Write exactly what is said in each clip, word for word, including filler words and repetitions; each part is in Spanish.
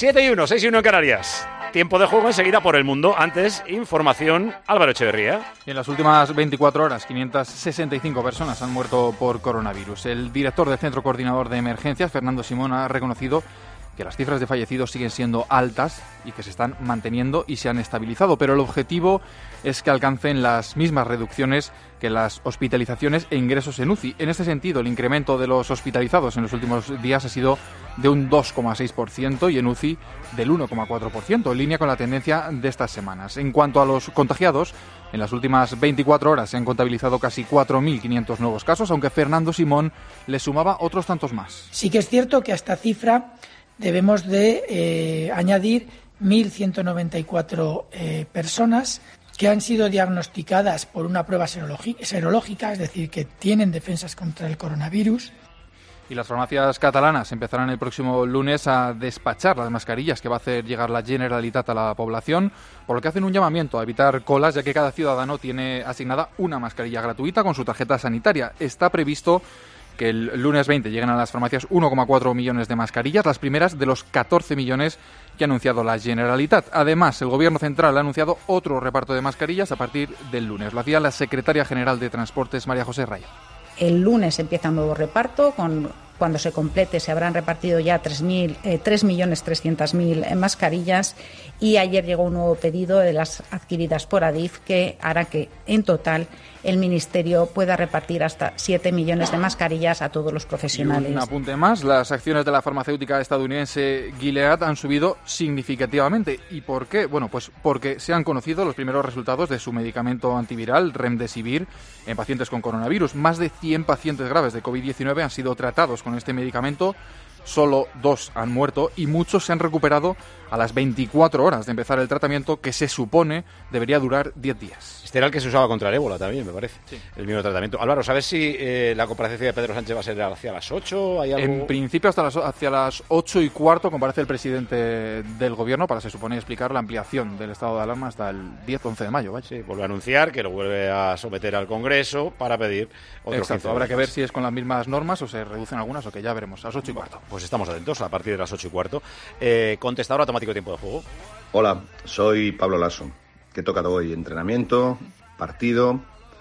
siete y uno, seis y uno en Canarias. Tiempo de juego enseguida por el mundo. Antes, información, Álvaro Echeverría. En las últimas veinticuatro horas, quinientas sesenta y cinco personas han muerto por coronavirus. El director del Centro Coordinador de Emergencias, Fernando Simón, ha reconocido que las cifras de fallecidos siguen siendo altas y que se están manteniendo y se han estabilizado, pero el objetivo es que alcancen las mismas reducciones que las hospitalizaciones e ingresos en U C I. En este sentido, el incremento de los hospitalizados en los últimos días ha sido de un dos coma seis por ciento y en U C I del uno coma cuatro por ciento, en línea con la tendencia de estas semanas. En cuanto a los contagiados, en las últimas veinticuatro horas se han contabilizado casi cuatro mil quinientos nuevos casos, aunque Fernando Simón le sumaba otros tantos más. Sí que es cierto que a esta cifra debemos de eh, añadir mil ciento noventa y cuatro eh, personas que han sido diagnosticadas por una prueba serológica, es decir, que tienen defensas contra el coronavirus. Y las farmacias catalanas empezarán el próximo lunes a despachar las mascarillas que va a hacer llegar la Generalitat a la población, por lo que hacen un llamamiento a evitar colas, ya que cada ciudadano tiene asignada una mascarilla gratuita con su tarjeta sanitaria. Está previsto que el lunes veinte lleguen a las farmacias uno coma cuatro millones de mascarillas, las primeras de los catorce millones que ha anunciado la Generalitat. Además, el Gobierno central ha anunciado otro reparto de mascarillas a partir del lunes. Lo hacía la secretaria general de Transportes, María José Raya. El lunes empieza un nuevo reparto. Con, cuando se complete se habrán repartido ya tres millones trescientos mil mascarillas, y ayer llegó un nuevo pedido de las adquiridas por Adif que hará que en total el Ministerio pueda repartir hasta siete millones de mascarillas a todos los profesionales. Y un apunte más, las acciones de la farmacéutica estadounidense Gilead han subido significativamente. ¿Y por qué? Bueno, pues porque se han conocido los primeros resultados de su medicamento antiviral Remdesivir en pacientes con coronavirus. Más de cien pacientes graves de covid diecinueve han sido tratados con este medicamento. Solo dos han muerto y muchos se han recuperado a las veinticuatro horas de empezar el tratamiento, que se supone debería durar diez días. Este era el que se usaba contra el ébola también, me parece. Sí. El mismo tratamiento. Álvaro, ¿sabes si eh, la comparecencia de Pedro Sánchez va a ser hacia las ocho? ¿Hay algo? En principio hasta las, hacia las ocho y cuarto comparece el presidente del Gobierno para, se supone, explicar la ampliación del estado de alarma hasta el diez once de mayo. Vaya. Sí, vuelve a anunciar que lo vuelve a someter al Congreso para pedir otro. Exacto, habrá que ver si es con las mismas normas o se reducen algunas, o que ya veremos, a las ocho y cuarto. Pues estamos atentos a partir de las ocho y cuarto. Eh, contestador automático de tiempo de juego. Hola, soy Pablo Lasso. ¿Qué toca hoy? Entrenamiento, partido.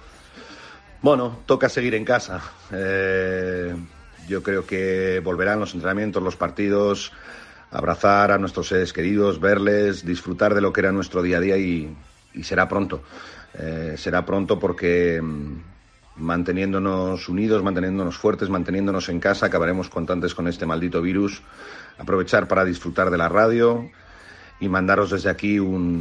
Bueno, toca seguir en casa. Eh, yo creo que volverán los entrenamientos, los partidos, abrazar a nuestros seres queridos, verles, disfrutar de lo que era nuestro día a día y, y será pronto. Eh, será pronto porque mmm, manteniéndonos unidos, manteniéndonos fuertes, manteniéndonos en casa, acabaremos cuanto antes con este maldito virus. Aprovechar para disfrutar de la radio y mandaros desde aquí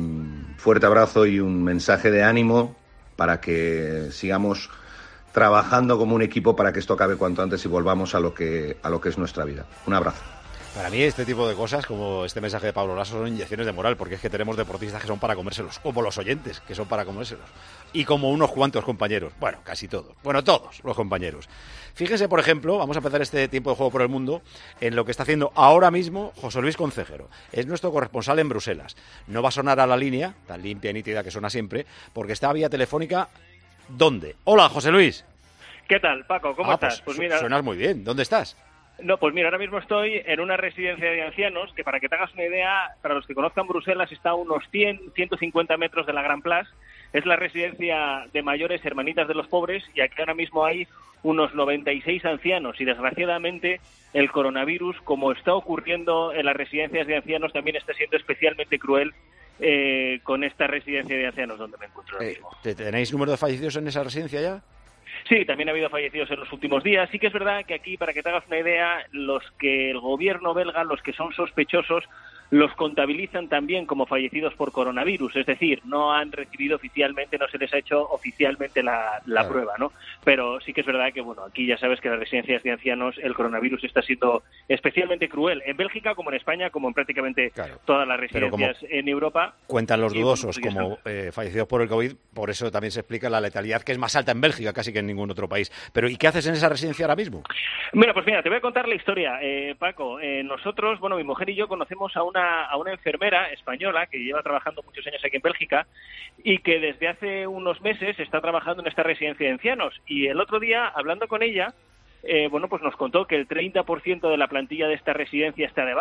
un fuerte abrazo y un mensaje de ánimo para que sigamos trabajando como un equipo para que esto acabe cuanto antes y volvamos a lo que, a lo que es nuestra vida. Un abrazo. Para mí este tipo de cosas, como este mensaje de Pablo Lasso, son inyecciones de moral, porque es que tenemos deportistas que son para comérselos, como los oyentes, que son para comérselos, y como unos cuantos compañeros, bueno, casi todos, bueno, todos los compañeros. Fíjese, por ejemplo, vamos a empezar este tiempo de juego por el mundo, en lo que está haciendo ahora mismo José Luis Concejero. Es nuestro corresponsal en Bruselas. No va a sonar a la línea, tan limpia y nítida que suena siempre, porque está a vía telefónica. ¿Dónde? Hola, José Luis. ¿Qué tal, Paco? ¿Cómo ah, estás? Pues, pues mira, suenas muy bien. ¿Dónde estás? No, pues mira, ahora mismo estoy en una residencia de ancianos que, para que te hagas una idea, para los que conozcan Bruselas, está a unos cien, ciento cincuenta metros de la Gran Place. Es la residencia de mayores Hermanitas de los Pobres, y aquí ahora mismo hay unos noventa y seis ancianos, y desgraciadamente el coronavirus, como está ocurriendo en las residencias de ancianos, también está siendo especialmente cruel eh, con esta residencia de ancianos donde me encuentro ahora mismo. Eh, ¿Tenéis número de fallecidos en esa residencia ya? Sí, también ha habido fallecidos en los últimos días. Sí que es verdad que aquí, para que te hagas una idea, los que el gobierno belga, los que son sospechosos, los contabilizan también como fallecidos por coronavirus, es decir, no han recibido oficialmente, no se les ha hecho oficialmente la, la claro. prueba, ¿no? Pero sí que es verdad que, bueno, aquí ya sabes que en las residencias de ancianos el coronavirus está siendo especialmente cruel, en Bélgica como en España, como en prácticamente claro. todas las residencias en Europa. Cuentan los dudosos y, bueno, como eh, fallecidos por el COVID, por eso también se explica la letalidad, que es más alta en Bélgica casi que en ningún otro país. Pero ¿y qué haces en esa residencia ahora mismo? Mira, pues mira, te voy a contar la historia, eh, Paco. Eh, nosotros, bueno, mi mujer y yo conocemos a una a una enfermera española que lleva trabajando muchos años aquí en Bélgica y que desde hace unos meses está trabajando en esta residencia de ancianos. Y el otro día, hablando con ella, eh, bueno, pues nos contó que el treinta por ciento de la plantilla de esta residencia está de baja,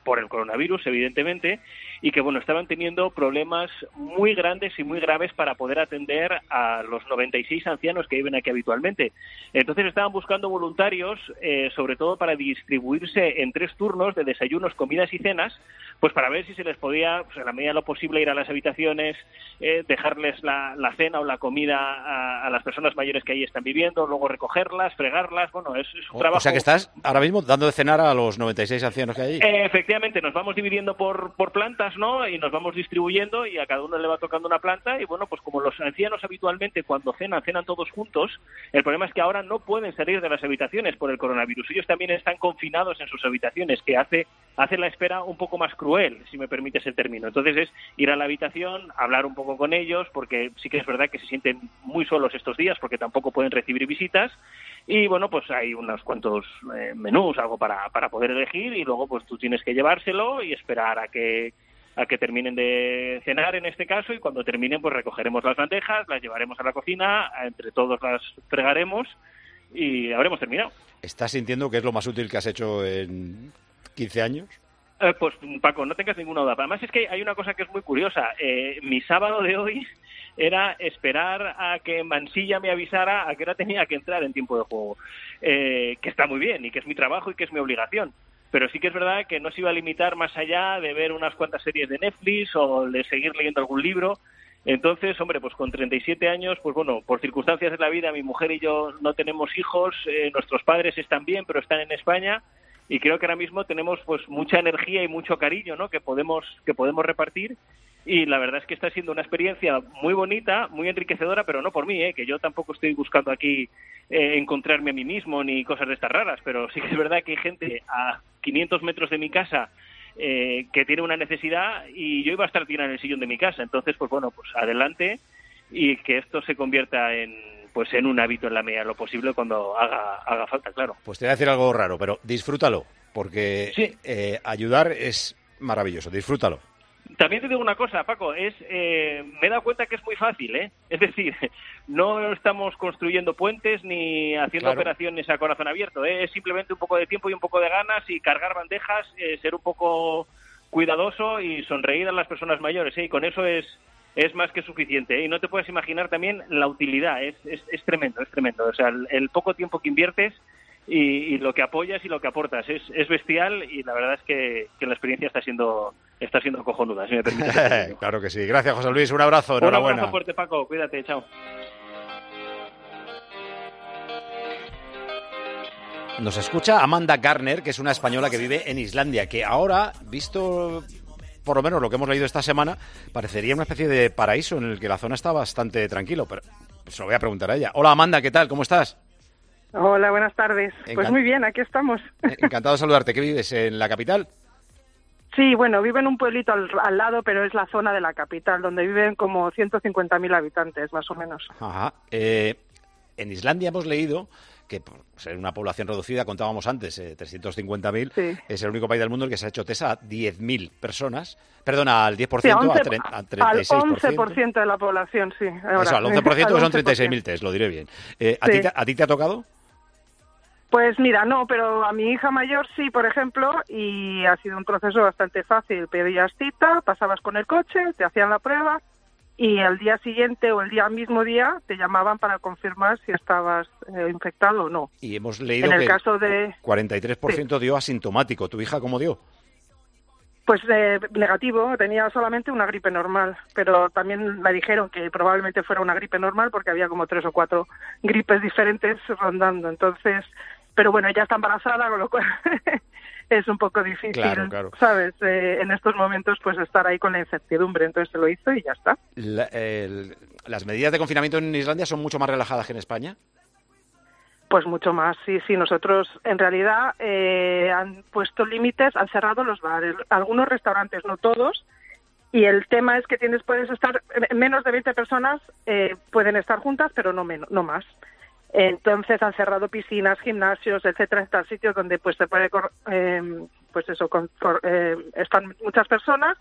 por el coronavirus, evidentemente, y que, bueno, estaban teniendo problemas muy grandes y muy graves para poder atender a los noventa y seis ancianos que viven aquí habitualmente. Entonces estaban buscando voluntarios, eh, sobre todo para distribuirse en tres turnos de desayunos, comidas y cenas, pues para ver si se les podía, pues en la medida de lo posible, ir a las habitaciones, eh, dejarles la, la cena o la comida a, a las personas mayores que ahí están viviendo, luego recogerlas, fregarlas, bueno, es, es un o, trabajo... O sea que estás ahora mismo dando de cenar a los noventa y seis ancianos que hay allí. Eh, efectivamente, nos vamos dividiendo por, por plantas, ¿no? Y nos vamos distribuyendo y a cada uno le va tocando una planta y, bueno, pues como los ancianos habitualmente cuando cenan, cenan todos juntos, el problema es que ahora no pueden salir de las habitaciones por el coronavirus. Ellos también están confinados en sus habitaciones, que hace, hace la espera un poco más cruel, si me permites el término. Entonces es ir a la habitación, hablar un poco con ellos, porque sí que es verdad que se sienten muy solos estos días, porque tampoco pueden recibir visitas. Y bueno, pues hay unos cuantos eh, menús, algo para, para poder elegir, y luego pues tú tienes que llevárselo y esperar a que a que terminen de cenar en este caso, y cuando terminen pues recogeremos las bandejas, las llevaremos a la cocina, entre todos las fregaremos y habremos terminado. ¿Estás sintiendo que es lo más útil que has hecho en quince años? Eh, pues Paco, no tengas ninguna duda. Además es que hay una cosa que es muy curiosa. Eh, mi sábado de hoy era esperar a que Mansilla me avisara a qué hora tenía que entrar en tiempo de juego, eh, que está muy bien y que es mi trabajo y que es mi obligación. Pero sí que es verdad que no se iba a limitar más allá de ver unas cuantas series de Netflix o de seguir leyendo algún libro. Entonces, hombre, pues con treinta y siete años, pues bueno, por circunstancias de la vida, mi mujer y yo no tenemos hijos, eh, nuestros padres están bien, pero están en España, y creo que ahora mismo tenemos pues mucha energía y mucho cariño, ¿no?, que podemos que podemos repartir. Y la verdad es que está siendo una experiencia muy bonita, muy enriquecedora, pero no por mí, ¿eh? Que yo tampoco estoy buscando aquí eh, encontrarme a mí mismo ni cosas de estas raras, pero sí que es verdad que hay gente a quinientos metros de mi casa eh, que tiene una necesidad y yo iba a estar tirado en el sillón de mi casa. Entonces, pues bueno, pues adelante y que esto se convierta en pues en un hábito en la medida de lo posible cuando haga, haga falta, claro. Pues te voy a decir algo raro, pero disfrútalo, porque sí. eh, ayudar es maravilloso, disfrútalo. También te digo una cosa, Paco, es eh, me he dado cuenta que es muy fácil, ¿eh? Es decir, no estamos construyendo puentes ni haciendo claro. operaciones a corazón abierto, ¿eh? Es simplemente un poco de tiempo y un poco de ganas y cargar bandejas, eh, ser un poco cuidadoso y sonreír a las personas mayores, ¿eh? Y con eso es es más que suficiente, ¿eh? Y no te puedes imaginar también la utilidad, es, es, es tremendo, es tremendo. O sea, el, el poco tiempo que inviertes y, y lo que apoyas y lo que aportas es, es bestial, y la verdad es que, que la experiencia está siendo está siendo cojonuda, si me permite. Claro que sí. Gracias, José Luis. Un abrazo. Enhorabuena. Un abrazo fuerte, Paco. Cuídate. Chao. Nos escucha Amanda Garner, que es una española que vive en Islandia, que ahora, visto por lo menos lo que hemos leído esta semana, parecería una especie de paraíso en el que la zona está bastante tranquilo, pero se lo voy a preguntar a ella. Hola, Amanda, ¿qué tal? ¿Cómo estás? Hola, buenas tardes. Encant- pues muy bien, aquí estamos. Encantado de saludarte. ¿Qué vives? ¿En la capital? Sí, bueno, vivo en un pueblito al, al lado, pero es la zona de la capital, donde viven como ciento cincuenta mil habitantes, más o menos. Ajá. Eh, en Islandia hemos leído que por ser una población reducida, contábamos antes, eh, trescientos cincuenta mil, sí. Es el único país del mundo en el que se ha hecho test a diez mil personas, perdona, al diez por ciento, sí, a, once, a, tre- a treinta y seis por ciento. Al once por ciento de la población, sí. Ahora, Eso, al once por ciento, que son treinta y seis mil test, lo diré bien. Eh, ¿a, sí. ti te, ¿A ti te ha tocado? Pues mira, no, pero a mi hija mayor sí, por ejemplo, y ha sido un proceso bastante fácil. Pedías cita, pasabas con el coche, te hacían la prueba y al día siguiente o el día mismo día te llamaban para confirmar si estabas eh, infectado o no. Y hemos leído en el que caso de... cuarenta y tres por ciento sí. dio asintomático. ¿Tu hija cómo dio? Pues eh, negativo, tenía solamente una gripe normal, pero también me dijeron que probablemente fuera una gripe normal porque había como tres o cuatro gripes diferentes rondando, entonces... Pero bueno, ella está embarazada, con lo cual es un poco difícil, claro, claro. ¿sabes? Eh, en estos momentos, pues estar ahí con la incertidumbre. Entonces se lo hizo y ya está. La, el, ¿Las medidas de confinamiento en Islandia son mucho más relajadas que en España? Pues mucho más, sí, sí. Nosotros, en realidad, eh, han puesto límites, han cerrado los bares, algunos restaurantes, no todos. Y el tema es que tienes puedes estar, menos de veinte personas eh, pueden estar juntas, pero no menos, no más. Entonces han cerrado piscinas, gimnasios, etcétera, están sitios donde pues se puede, eh, pues eso, con, for, eh, están muchas personas,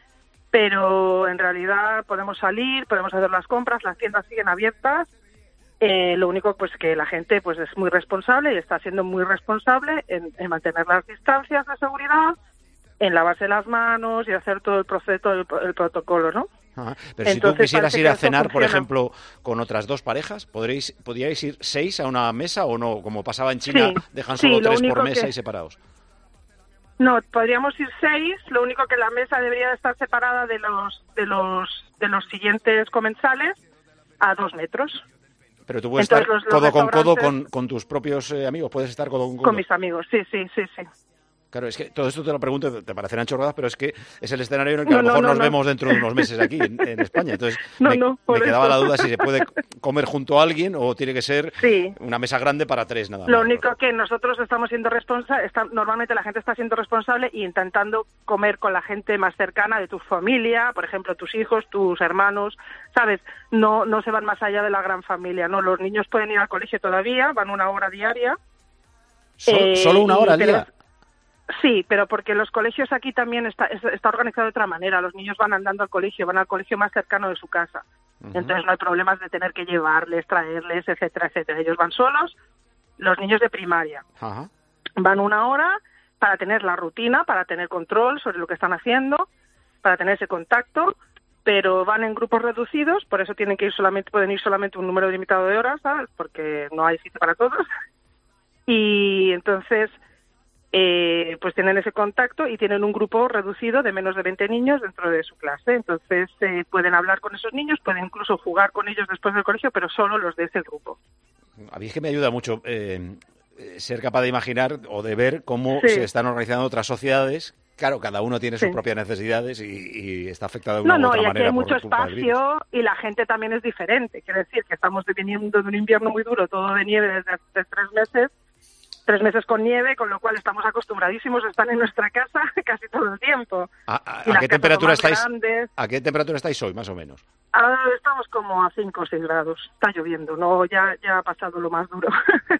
pero en realidad podemos salir, podemos hacer las compras, las tiendas siguen abiertas. Eh, lo único pues que la gente pues es muy responsable y está siendo muy responsable en, en mantener las distancias de seguridad en lavarse las manos y hacer todo el proceso, el, el protocolo, ¿no? Ajá. Pero Entonces, si tú quisieras ir a cenar, por funciona. ejemplo, con otras dos parejas, ¿podréis, ¿podríais ir seis a una mesa o no? Como pasaba en China, Sí, dejan sí, solo lo tres por único mesa que- y separados. No, podríamos ir seis, lo único que la mesa debería estar separada de los de los de los siguientes comensales a dos metros. Pero tú puedes Entonces, estar los- los codo con codo restaurantes- con, con tus propios eh, amigos, puedes estar codo con codo. Con mis amigos, sí, sí, sí, sí. Claro, es que todo esto te lo pregunto, te parecerán chorradas, pero es que es el escenario en el que No, a lo no, mejor no, nos no. vemos dentro de unos meses aquí en, en España. Entonces, No, me, no, por me quedaba eso. la duda si se puede comer junto a alguien o tiene que ser Sí. una mesa grande para tres nada más. Lo único que nosotros estamos siendo responsables, normalmente la gente está siendo responsable y intentando comer con la gente más cercana de tu familia, por ejemplo, tus hijos, tus hermanos, ¿sabes? No no se van más allá de la gran familia, ¿no? Los niños pueden ir al colegio todavía, van una hora diaria. Sol- Eh, ¿Solo una y- hora al pero- día? Sí, pero porque los colegios aquí también está, es- está organizado de otra manera. Los niños van andando al colegio, van al colegio más cercano de su casa. Ujú. Entonces no hay problemas de tener que llevarles, traerles, etcétera, etcétera. Ellos van solos, los niños de primaria. Ajá. Van una hora para tener la rutina, para tener control sobre lo que están haciendo, para tener ese contacto, pero van en grupos reducidos, por eso tienen que ir solamente, pueden ir solamente un número limitado de horas, ¿sabes? Porque no hay sitio para todos. Y entonces, eh, pues tienen ese contacto y tienen un grupo reducido de menos de veinte niños dentro de su clase. Entonces, eh, pueden hablar con esos niños, pueden incluso jugar con ellos después del colegio, pero solo los de ese grupo. A mí es que me ayuda mucho eh, eh, ser capaz de imaginar o de ver cómo Sí. se están organizando otras sociedades. Claro, cada uno tiene sus Sí. propias necesidades y, y está afectado de una No, u no, otra y aquí manera hay mucho por culpa del virus. espacio y la gente también es diferente. Quiero decir que estamos viniendo de un invierno muy duro, todo de nieve desde hace tres meses, tres meses con nieve, con lo cual estamos acostumbradísimos a estar en nuestra casa casi todo el tiempo. ¿A, a- Y a las qué casas temperatura son más estáis? grandes. ¿A qué temperatura estáis hoy, más o menos? Ahora estamos como a cinco o seis grados. Está lloviendo, no, ya, ya ha pasado lo más duro.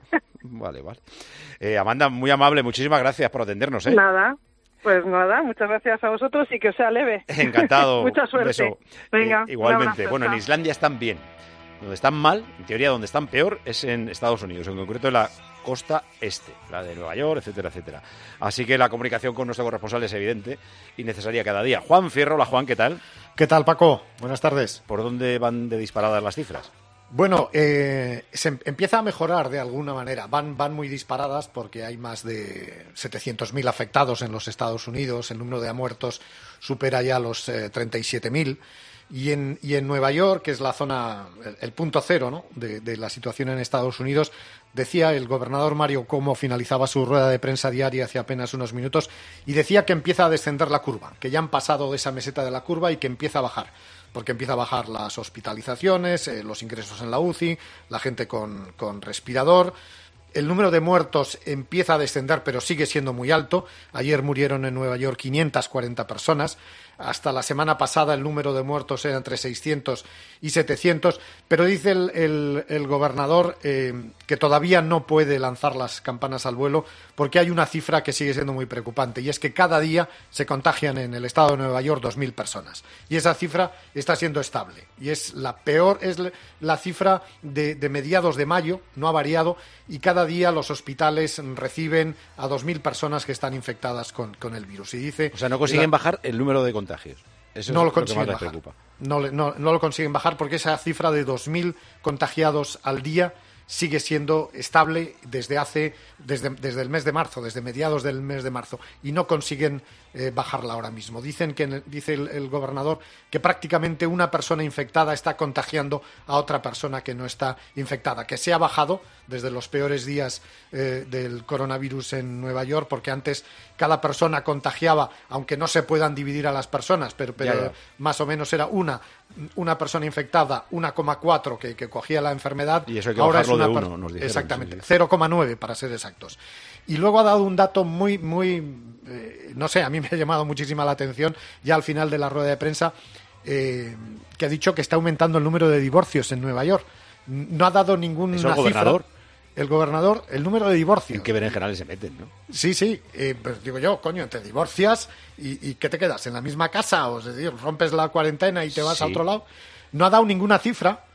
Vale, vale. Eh, Amanda, muy amable, muchísimas gracias por atendernos, ¿eh? Nada, pues nada, muchas gracias a vosotros y que os sea leve. Encantado. Mucha Un suerte. beso. Venga, Eh, un igualmente. abrazo, Bueno, en chao. Islandia están bien. Donde están mal, en teoría donde están peor, es en Estados Unidos, en concreto en la costa este, la de Nueva York, etcétera, etcétera. Así que la comunicación con nuestro corresponsal es evidente y necesaria cada día. Juan Fierro, hola Juan, ¿qué tal? ¿Qué tal, Paco? Buenas tardes. ¿Por dónde van de disparadas las cifras? Bueno, eh, se em- empieza a mejorar de alguna manera. Van, van muy disparadas porque hay más de setecientos mil afectados en los Estados Unidos. El número de muertos supera ya los eh, treinta y siete mil. Y en, y en Nueva York, que es la zona, el, el punto cero, ¿no?, de, de la situación en Estados Unidos, decía el gobernador Mario Cuomo, finalizaba su rueda de prensa diaria hace apenas unos minutos, y decía que empieza a descender la curva, que ya han pasado de esa meseta de la curva y que empieza a bajar. Porque empieza a bajar las hospitalizaciones, eh, los ingresos en la U C I, la gente con, con respirador. El número de muertos empieza a descender, pero sigue siendo muy alto. Ayer murieron en Nueva York quinientas cuarenta personas. Hasta la semana pasada el número de muertos era entre seiscientos y setecientos. Pero dice el, el, el gobernador eh, que todavía no puede lanzar las campanas al vuelo porque hay una cifra que sigue siendo muy preocupante, y es que cada día se contagian en el estado de Nueva York dos mil personas. Y esa cifra está siendo estable. Y es la peor, es la cifra de, de mediados de mayo, no ha variado, y cada día los hospitales reciben a dos mil personas que están infectadas con, con el virus. Y dice, O sea, no consiguen la- bajar el número de contagios. Eso no es lo lo que consiguen más les bajar. preocupa. No, le- no, no lo consiguen bajar porque esa cifra de dos mil contagiados al día sigue siendo estable desde hace desde, desde el mes de marzo, desde mediados del mes de marzo, y no consiguen eh, bajarla ahora mismo. Dicen que en el- dice el, el gobernador que prácticamente una persona infectada está contagiando a otra persona que no está infectada, que se ha bajado desde los peores días eh, del coronavirus en Nueva York, porque antes cada persona contagiaba, aunque no se puedan dividir a las personas, pero, pero Ya, ya. más o menos era una una persona infectada, uno coma cuatro que, que cogía la enfermedad. Y eso hay que ahora es bajarlo de una per- uno, nos dijeron, Exactamente, sí, sí. cero coma nueve para ser exactos. Y luego ha dado un dato muy, muy, eh, no sé, a mí me ha llamado muchísima la atención ya al final de la rueda de prensa, eh, que ha dicho que está aumentando el número de divorcios en Nueva York. No ha dado ninguna ¿Eso el cifra. gobernador? El gobernador, el número de divorcios. ¿En qué berenjenales se meten, no? Sí, sí, eh, pues digo yo, coño, te divorcias y, y ¿qué te quedas? ¿En la misma casa? O es decir, rompes la cuarentena y te vas Sí. a otro lado. No ha dado ninguna cifra,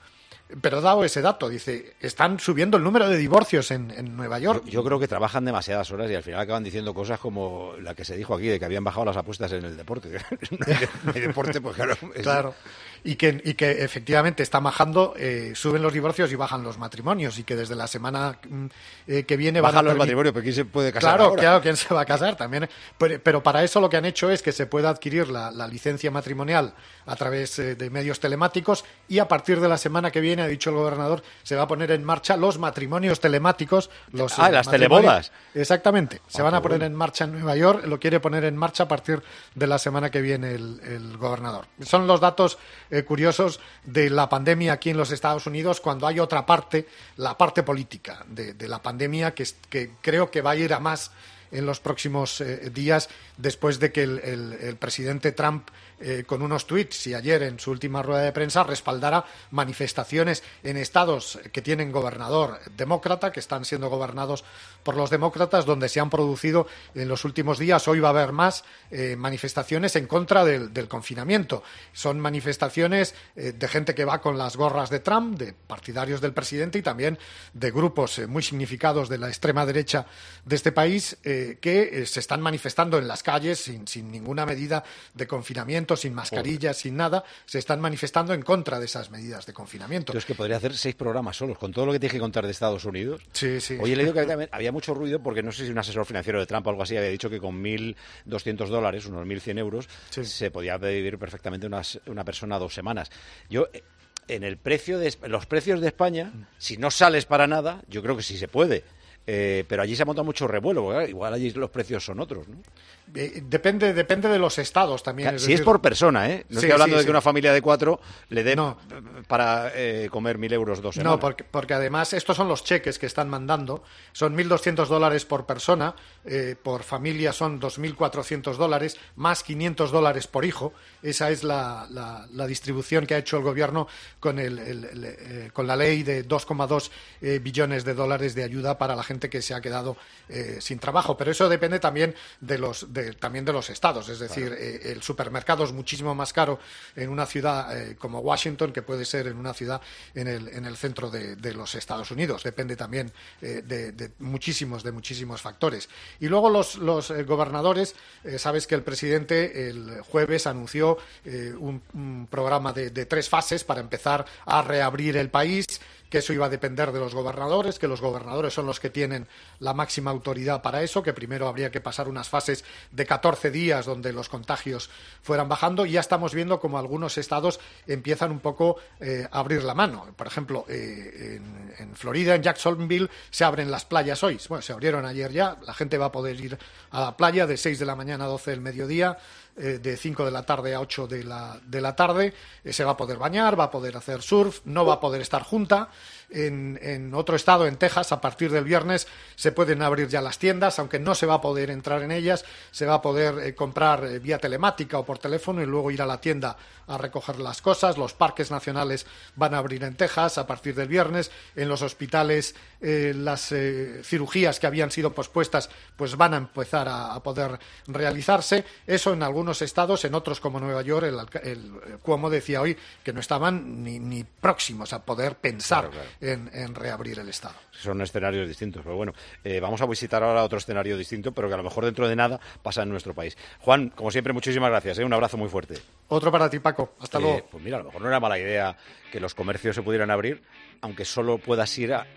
pero dado ese dato, dice, están subiendo el número de divorcios en, en Nueva York. Yo, yo creo que trabajan demasiadas horas y al final acaban diciendo cosas como la que se dijo aquí, de que habían bajado las apuestas en el deporte. No hay, no hay deporte, pues claro. Es... Claro. Y que, y que efectivamente está bajando, eh, suben los divorcios y bajan los matrimonios, y que desde la semana eh, que viene bajan van a los matrimonios, pero ¿quién se puede casar Claro, ahora? claro, ¿quién se va a casar también? Pero, pero para eso lo que han hecho es que se pueda adquirir la, la licencia matrimonial a través eh, de medios telemáticos, y a partir de la semana que viene, ha dicho el gobernador, se va a poner en marcha los matrimonios telemáticos. Los, ah, eh, las telebodas. Exactamente, se ah, van a poner bueno. en marcha en Nueva York, lo quiere poner en marcha a partir de la semana que viene el, el gobernador. Son los datos eh, curiosos de la pandemia aquí en los Estados Unidos, cuando hay otra parte, la parte política de, de la pandemia, que, que creo que va a ir a más en los próximos eh, días, después de que el, el, el presidente Trump, eh, con unos tuits y ayer en su última rueda de prensa, respaldara manifestaciones en estados que tienen gobernador demócrata, que están siendo gobernados por los demócratas, donde se han producido en los últimos días. Hoy va a haber más eh, manifestaciones en contra del, del confinamiento. Son manifestaciones eh, de gente que va con las gorras de Trump, de partidarios del presidente, y también de grupos eh, muy significados de la extrema derecha de este país, eh, que eh, se están manifestando en las calles sin, sin ninguna medida de confinamiento, sin mascarillas, sin nada. Se están manifestando en contra de esas medidas de confinamiento. Entonces, que podría hacer seis programas solos, con todo lo que tienes que contar de Estados Unidos. Sí, sí. Oye, he leído que había, había mucho ruido, porque no sé si un asesor financiero de Trump o algo así había dicho que con mil doscientos dólares, unos mil cien euros, sí, se podía vivir perfectamente una, una persona dos semanas. Yo... En el precio de los precios de España, si no sales para nada, yo creo que sí se puede. Eh, pero allí se ha montado mucho revuelo, porque claro, igual allí los precios son otros, ¿no? Eh, depende, depende de los estados también. Claro, es si decir... es por persona, ¿eh? No sí, estoy hablando sí, de sí. que una familia de cuatro le dé no. para eh, comer mil euros dos semanas. No, porque, porque además estos son los cheques que están mandando. Son mil doscientos dólares por persona, eh, por familia son dos mil cuatrocientos dólares, más quinientos dólares por hijo. Esa es la, la, la distribución que ha hecho el gobierno con, el, el, el, eh, con la ley de dos coma dos eh, billones de dólares de ayuda para la gente que se ha quedado eh, sin trabajo. Pero eso depende también de los, de, también de los estados. Es decir, claro. eh, el supermercado es muchísimo más caro en una ciudad eh, como Washington que puede ser en una ciudad en el, en el centro de, de los Estados Unidos. Depende también eh, de, de muchísimos, de muchísimos factores. Y luego los, los eh, gobernadores, eh, sabes que el presidente el jueves anunció eh, un, un programa de, de tres fases para empezar a reabrir el país, que eso iba a depender de los gobernadores, que los gobernadores son los que tienen la máxima autoridad para eso, que primero habría que pasar unas fases de catorce días donde los contagios fueran bajando, y ya estamos viendo como algunos estados empiezan un poco eh, a abrir la mano. Por ejemplo, eh, en, en Florida, en Jacksonville, se abren las playas hoy. Bueno, se abrieron ayer ya, la gente va a poder ir a la playa de seis de la mañana a doce del mediodía, eh, de cinco de la tarde a ocho de la, de la tarde, eh, se va a poder bañar, va a poder hacer surf, no va a poder estar junta. En, en otro estado, en Texas, a partir del viernes se pueden abrir ya las tiendas, aunque no se va a poder entrar en ellas, se va a poder eh, comprar eh, vía telemática o por teléfono y luego ir a la tienda a recoger las cosas. Los parques nacionales van a abrir en Texas a partir del viernes. En los hospitales eh, las eh, cirugías que habían sido pospuestas pues van a empezar a, a poder realizarse. Eso en algunos estados, en otros como Nueva York, el, el, el Cuomo decía hoy que no estaban ni, ni próximos a poder pensar claro, claro. En, en reabrir el estado. Son escenarios distintos, pero bueno, eh, vamos a visitar ahora otro escenario distinto, pero que a lo mejor dentro de nada pasa en nuestro país. Juan, como siempre, muchísimas gracias, ¿eh? Un abrazo muy fuerte. Otro para ti, Paco. Hasta eh, luego. Pues mira, a lo mejor no era mala idea que los comercios se pudieran abrir, aunque solo puedas ir a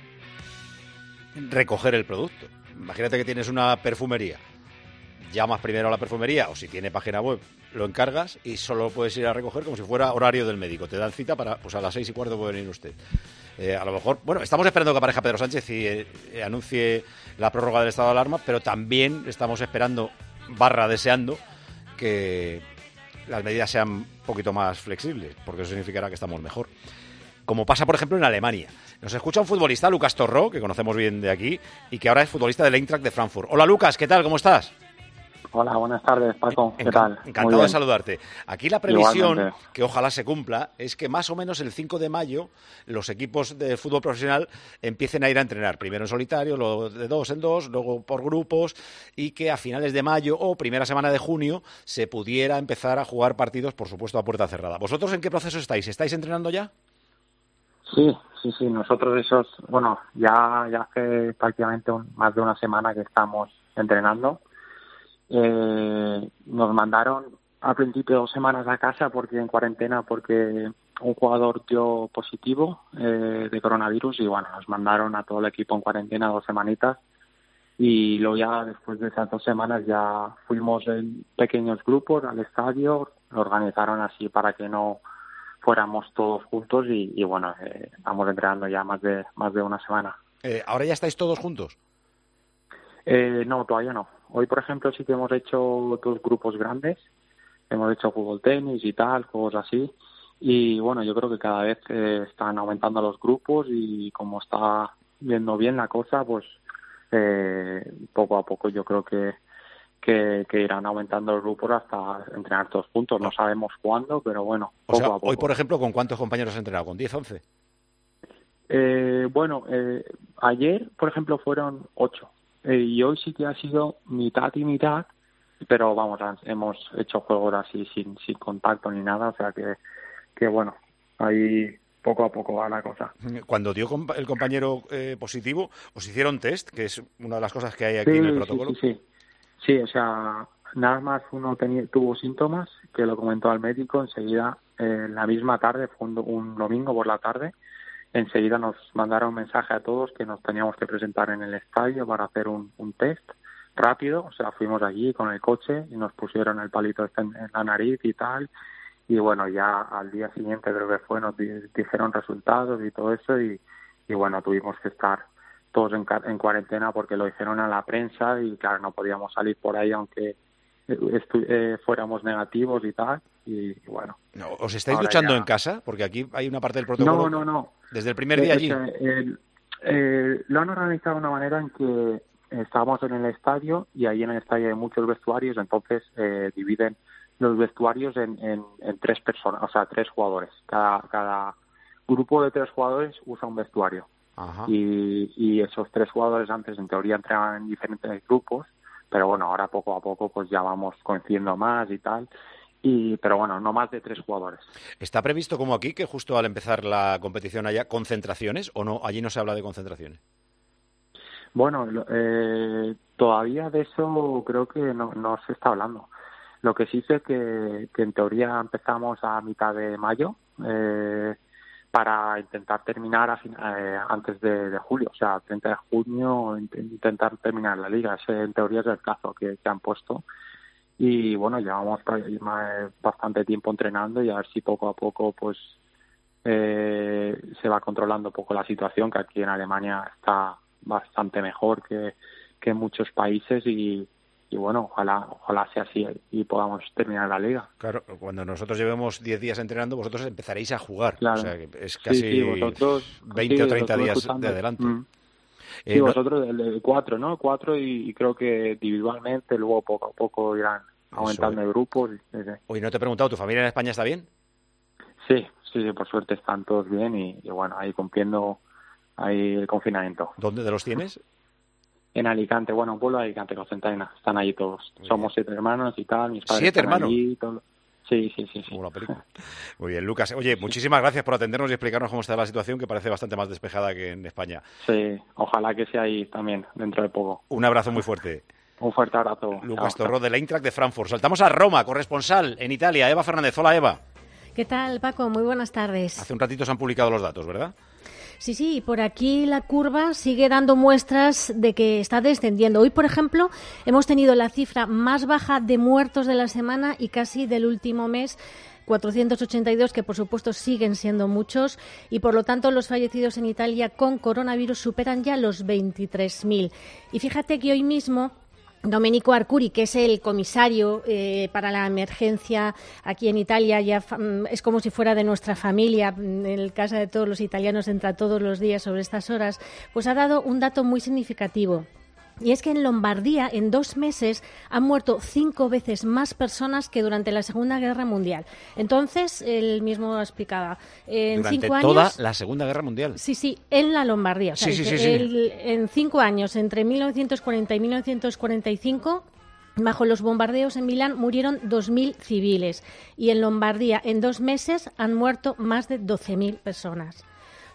recoger el producto. Imagínate que tienes una perfumería. Llamas primero a la perfumería, o si tiene página web, lo encargas y solo puedes ir a recoger como si fuera horario del médico. Te dan cita para, pues a las seis y cuarto puede venir usted. Eh, a lo mejor, bueno, estamos esperando que aparezca Pedro Sánchez y eh, anuncie la prórroga del estado de alarma, pero también estamos esperando, barra deseando, que las medidas sean un poquito más flexibles, porque eso significará que estamos mejor. Como pasa, por ejemplo, en Alemania. Nos escucha un futbolista, Lucas Torró, que conocemos bien de aquí, y que ahora es futbolista del Eintracht de Frankfurt. Hola, Lucas, ¿qué tal? ¿Cómo estás? Hola, buenas tardes, Paco. ¿Qué Enc- tal? Encantado de saludarte. Aquí la previsión, Igualmente. que ojalá se cumpla, es que más o menos el cinco de mayo los equipos de fútbol profesional empiecen a ir a entrenar. Primero en solitario, luego de dos en dos, luego por grupos, y que a finales de mayo o primera semana de junio se pudiera empezar a jugar partidos, por supuesto, a puerta cerrada. ¿Vosotros en qué proceso estáis? ¿Estáis entrenando ya? Sí, sí, sí, nosotros esos, bueno, ya, ya hace prácticamente un, más de una semana que estamos entrenando. Eh, nos mandaron al principio dos semanas a casa porque en cuarentena porque un jugador dio positivo eh, de coronavirus y bueno, nos mandaron a todo el equipo en cuarentena dos semanitas y luego ya después de esas dos semanas ya fuimos en pequeños grupos al estadio, lo organizaron así para que no fuéramos todos juntos y, y bueno, eh, estamos entrenando ya más de más de una semana. Eh, ¿Ahora ya estáis todos juntos? Eh, no, todavía no. Hoy, por ejemplo, sí que hemos hecho dos grupos grandes. Hemos hecho fútbol, tenis y tal, juegos así. Y bueno, yo creo que cada vez eh, están aumentando los grupos y como está yendo bien la cosa, pues eh, poco a poco yo creo que, que, que irán aumentando los grupos hasta entrenar todos juntos. No sabemos cuándo, pero bueno, poco o sea, a poco. Hoy, por ejemplo, ¿con cuántos compañeros has entrenado? ¿Con diez, once? Eh, bueno, eh, ayer, por ejemplo, fueron ocho. Eh, y hoy sí que ha sido mitad y mitad, pero vamos, hemos hecho juegos así sin, sin contacto ni nada, o sea que, que bueno, ahí poco a poco va la cosa. Cuando dio el compañero eh, positivo, ¿os hicieron test? Que es una de las cosas que hay aquí sí, en el protocolo. Sí, sí, sí. Sí, o sea, nada más uno tenía, tuvo síntomas, que lo comentó al médico, enseguida, eh, en la misma tarde, fue un, un domingo por la tarde, enseguida nos mandaron un mensaje a todos que nos teníamos que presentar en el estadio para hacer un, un test rápido, o sea, fuimos allí con el coche y nos pusieron el palito este en, en la nariz y tal, y bueno, ya al día siguiente creo que fue, nos di, dijeron resultados y todo eso, y, y bueno, tuvimos que estar todos en, en cuarentena porque lo dijeron a la prensa y claro, no podíamos salir por ahí aunque estu eh, fuéramos negativos y tal, y, y bueno. No, ¿os estáis duchando ya... en casa? Porque aquí hay una parte del protocolo... No, no, no. Desde el primer día eh, allí. O sea, el, eh, lo han organizado de una manera en que estábamos en el estadio y ahí en el estadio hay muchos vestuarios, entonces eh, dividen los vestuarios en, en, en tres personas, o sea, tres jugadores. Cada, cada grupo de tres jugadores usa un vestuario. Ajá. Y, y esos tres jugadores antes en teoría entraban en diferentes grupos, pero bueno, ahora poco a poco pues ya vamos conociendo más y tal. Y, pero bueno, no más de tres jugadores. ¿Está previsto como aquí que justo al empezar la competición haya concentraciones o no? Allí no se habla de concentraciones. Bueno, eh, todavía de eso creo que no, no se está hablando. Lo que sí sé que, que en teoría empezamos a mitad de mayo eh, para intentar terminar a fin, eh, antes de, de julio, o sea, treinta de junio intentar terminar la liga. Ese en teoría es el plazo que, que han puesto. Y bueno, llevamos bastante tiempo entrenando y a ver si poco a poco pues eh, se va controlando un poco la situación, que aquí en Alemania está bastante mejor que, que en muchos países y, y bueno, ojalá ojalá sea así y podamos terminar la liga. Claro, cuando nosotros llevemos diez días entrenando, vosotros empezaréis a jugar. Claro. O sea, que es casi sí, sí, vosotros, veinte sí, o treinta días escuchando. de adelante. Mm. Eh, sí, no... vosotros el de cuatro, ¿no? Cuatro y, y creo que individualmente, luego poco a poco irán aumentando el grupo. Sí, sí. Oye, no te he preguntado, ¿tu familia en España está bien? Sí, sí, sí, por suerte están todos bien y, y bueno, ahí cumpliendo ahí el confinamiento. ¿Dónde te los tienes? En Alicante, bueno, un pueblo de Alicante, Cocentaina, están ahí todos. Muy Somos bien. Siete hermanos y tal, mis padres ¿Siete están hermanos? allí, todo... Sí, sí, sí, sí. Como la película. Muy bien, Lucas. Oye, muchísimas gracias por atendernos y explicarnos cómo está la situación, que parece bastante más despejada que en España. Sí, ojalá que sea ahí también, dentro de poco. Un abrazo muy fuerte. Un fuerte abrazo. Lucas Chao, Torró, del Eintracht de Frankfurt. Saltamos a Roma, corresponsal en Italia. Eva Fernández. Hola, Eva. ¿Qué tal, Paco? Muy buenas tardes. Hace un ratito se han publicado los datos, ¿verdad? Sí, sí, por aquí la curva sigue dando muestras de que está descendiendo. Hoy, por ejemplo, hemos tenido la cifra más baja de muertos de la semana y casi del último mes, cuatrocientos ochenta y dos, que por supuesto siguen siendo muchos, y por lo tanto los fallecidos en Italia con coronavirus superan ya los veintitrés mil. Y fíjate que hoy mismo Domenico Arcuri, que es el comisario eh, para la emergencia aquí en Italia, ya es como si fuera de nuestra familia, en casa de todos los italianos, entra todos los días sobre estas horas, pues ha dado un dato muy significativo. Y es que en Lombardía, en dos meses, han muerto cinco veces más personas que durante la Segunda Guerra Mundial. Entonces, él mismo explicaba, en durante cinco toda años, la Segunda Guerra Mundial. Sí, sí, en la Lombardía. O sea, sí, sí, el, sí, sí. El, en cinco años, entre mil novecientos cuarenta y mil novecientos cuarenta y cinco... bajo los bombardeos en Milán murieron dos mil civiles y en Lombardía en dos meses han muerto más de doce mil personas. O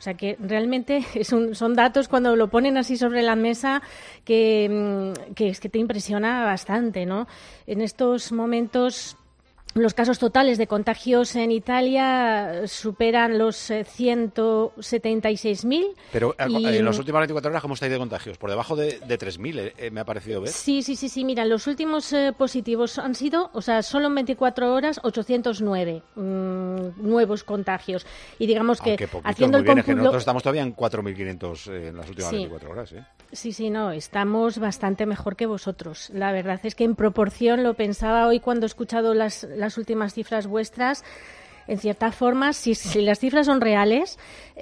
O sea que realmente es un, son datos cuando lo ponen así sobre la mesa que, que es que te impresiona bastante, ¿no? En estos momentos los casos totales de contagios en Italia superan los eh, ciento setenta y seis mil. Pero y... en las últimas veinticuatro horas, ¿cómo estáis de contagios? Por debajo de, de tres mil, eh, eh, me ha parecido ver. Sí, sí, sí, sí. Mira, los últimos eh, positivos han sido, o sea, solo en veinticuatro horas, ochocientos nueve mmm, nuevos contagios. Y digamos que Aunque poquito, haciendo muy el bien, es que cómputo... nosotros estamos todavía en cuatro mil quinientos eh, en las últimas Sí. veinticuatro horas, ¿eh? Sí, sí, no, estamos bastante mejor que vosotros. La verdad es que en proporción, lo pensaba hoy cuando he escuchado las, las últimas cifras vuestras, en cierta forma, si, si las cifras son reales,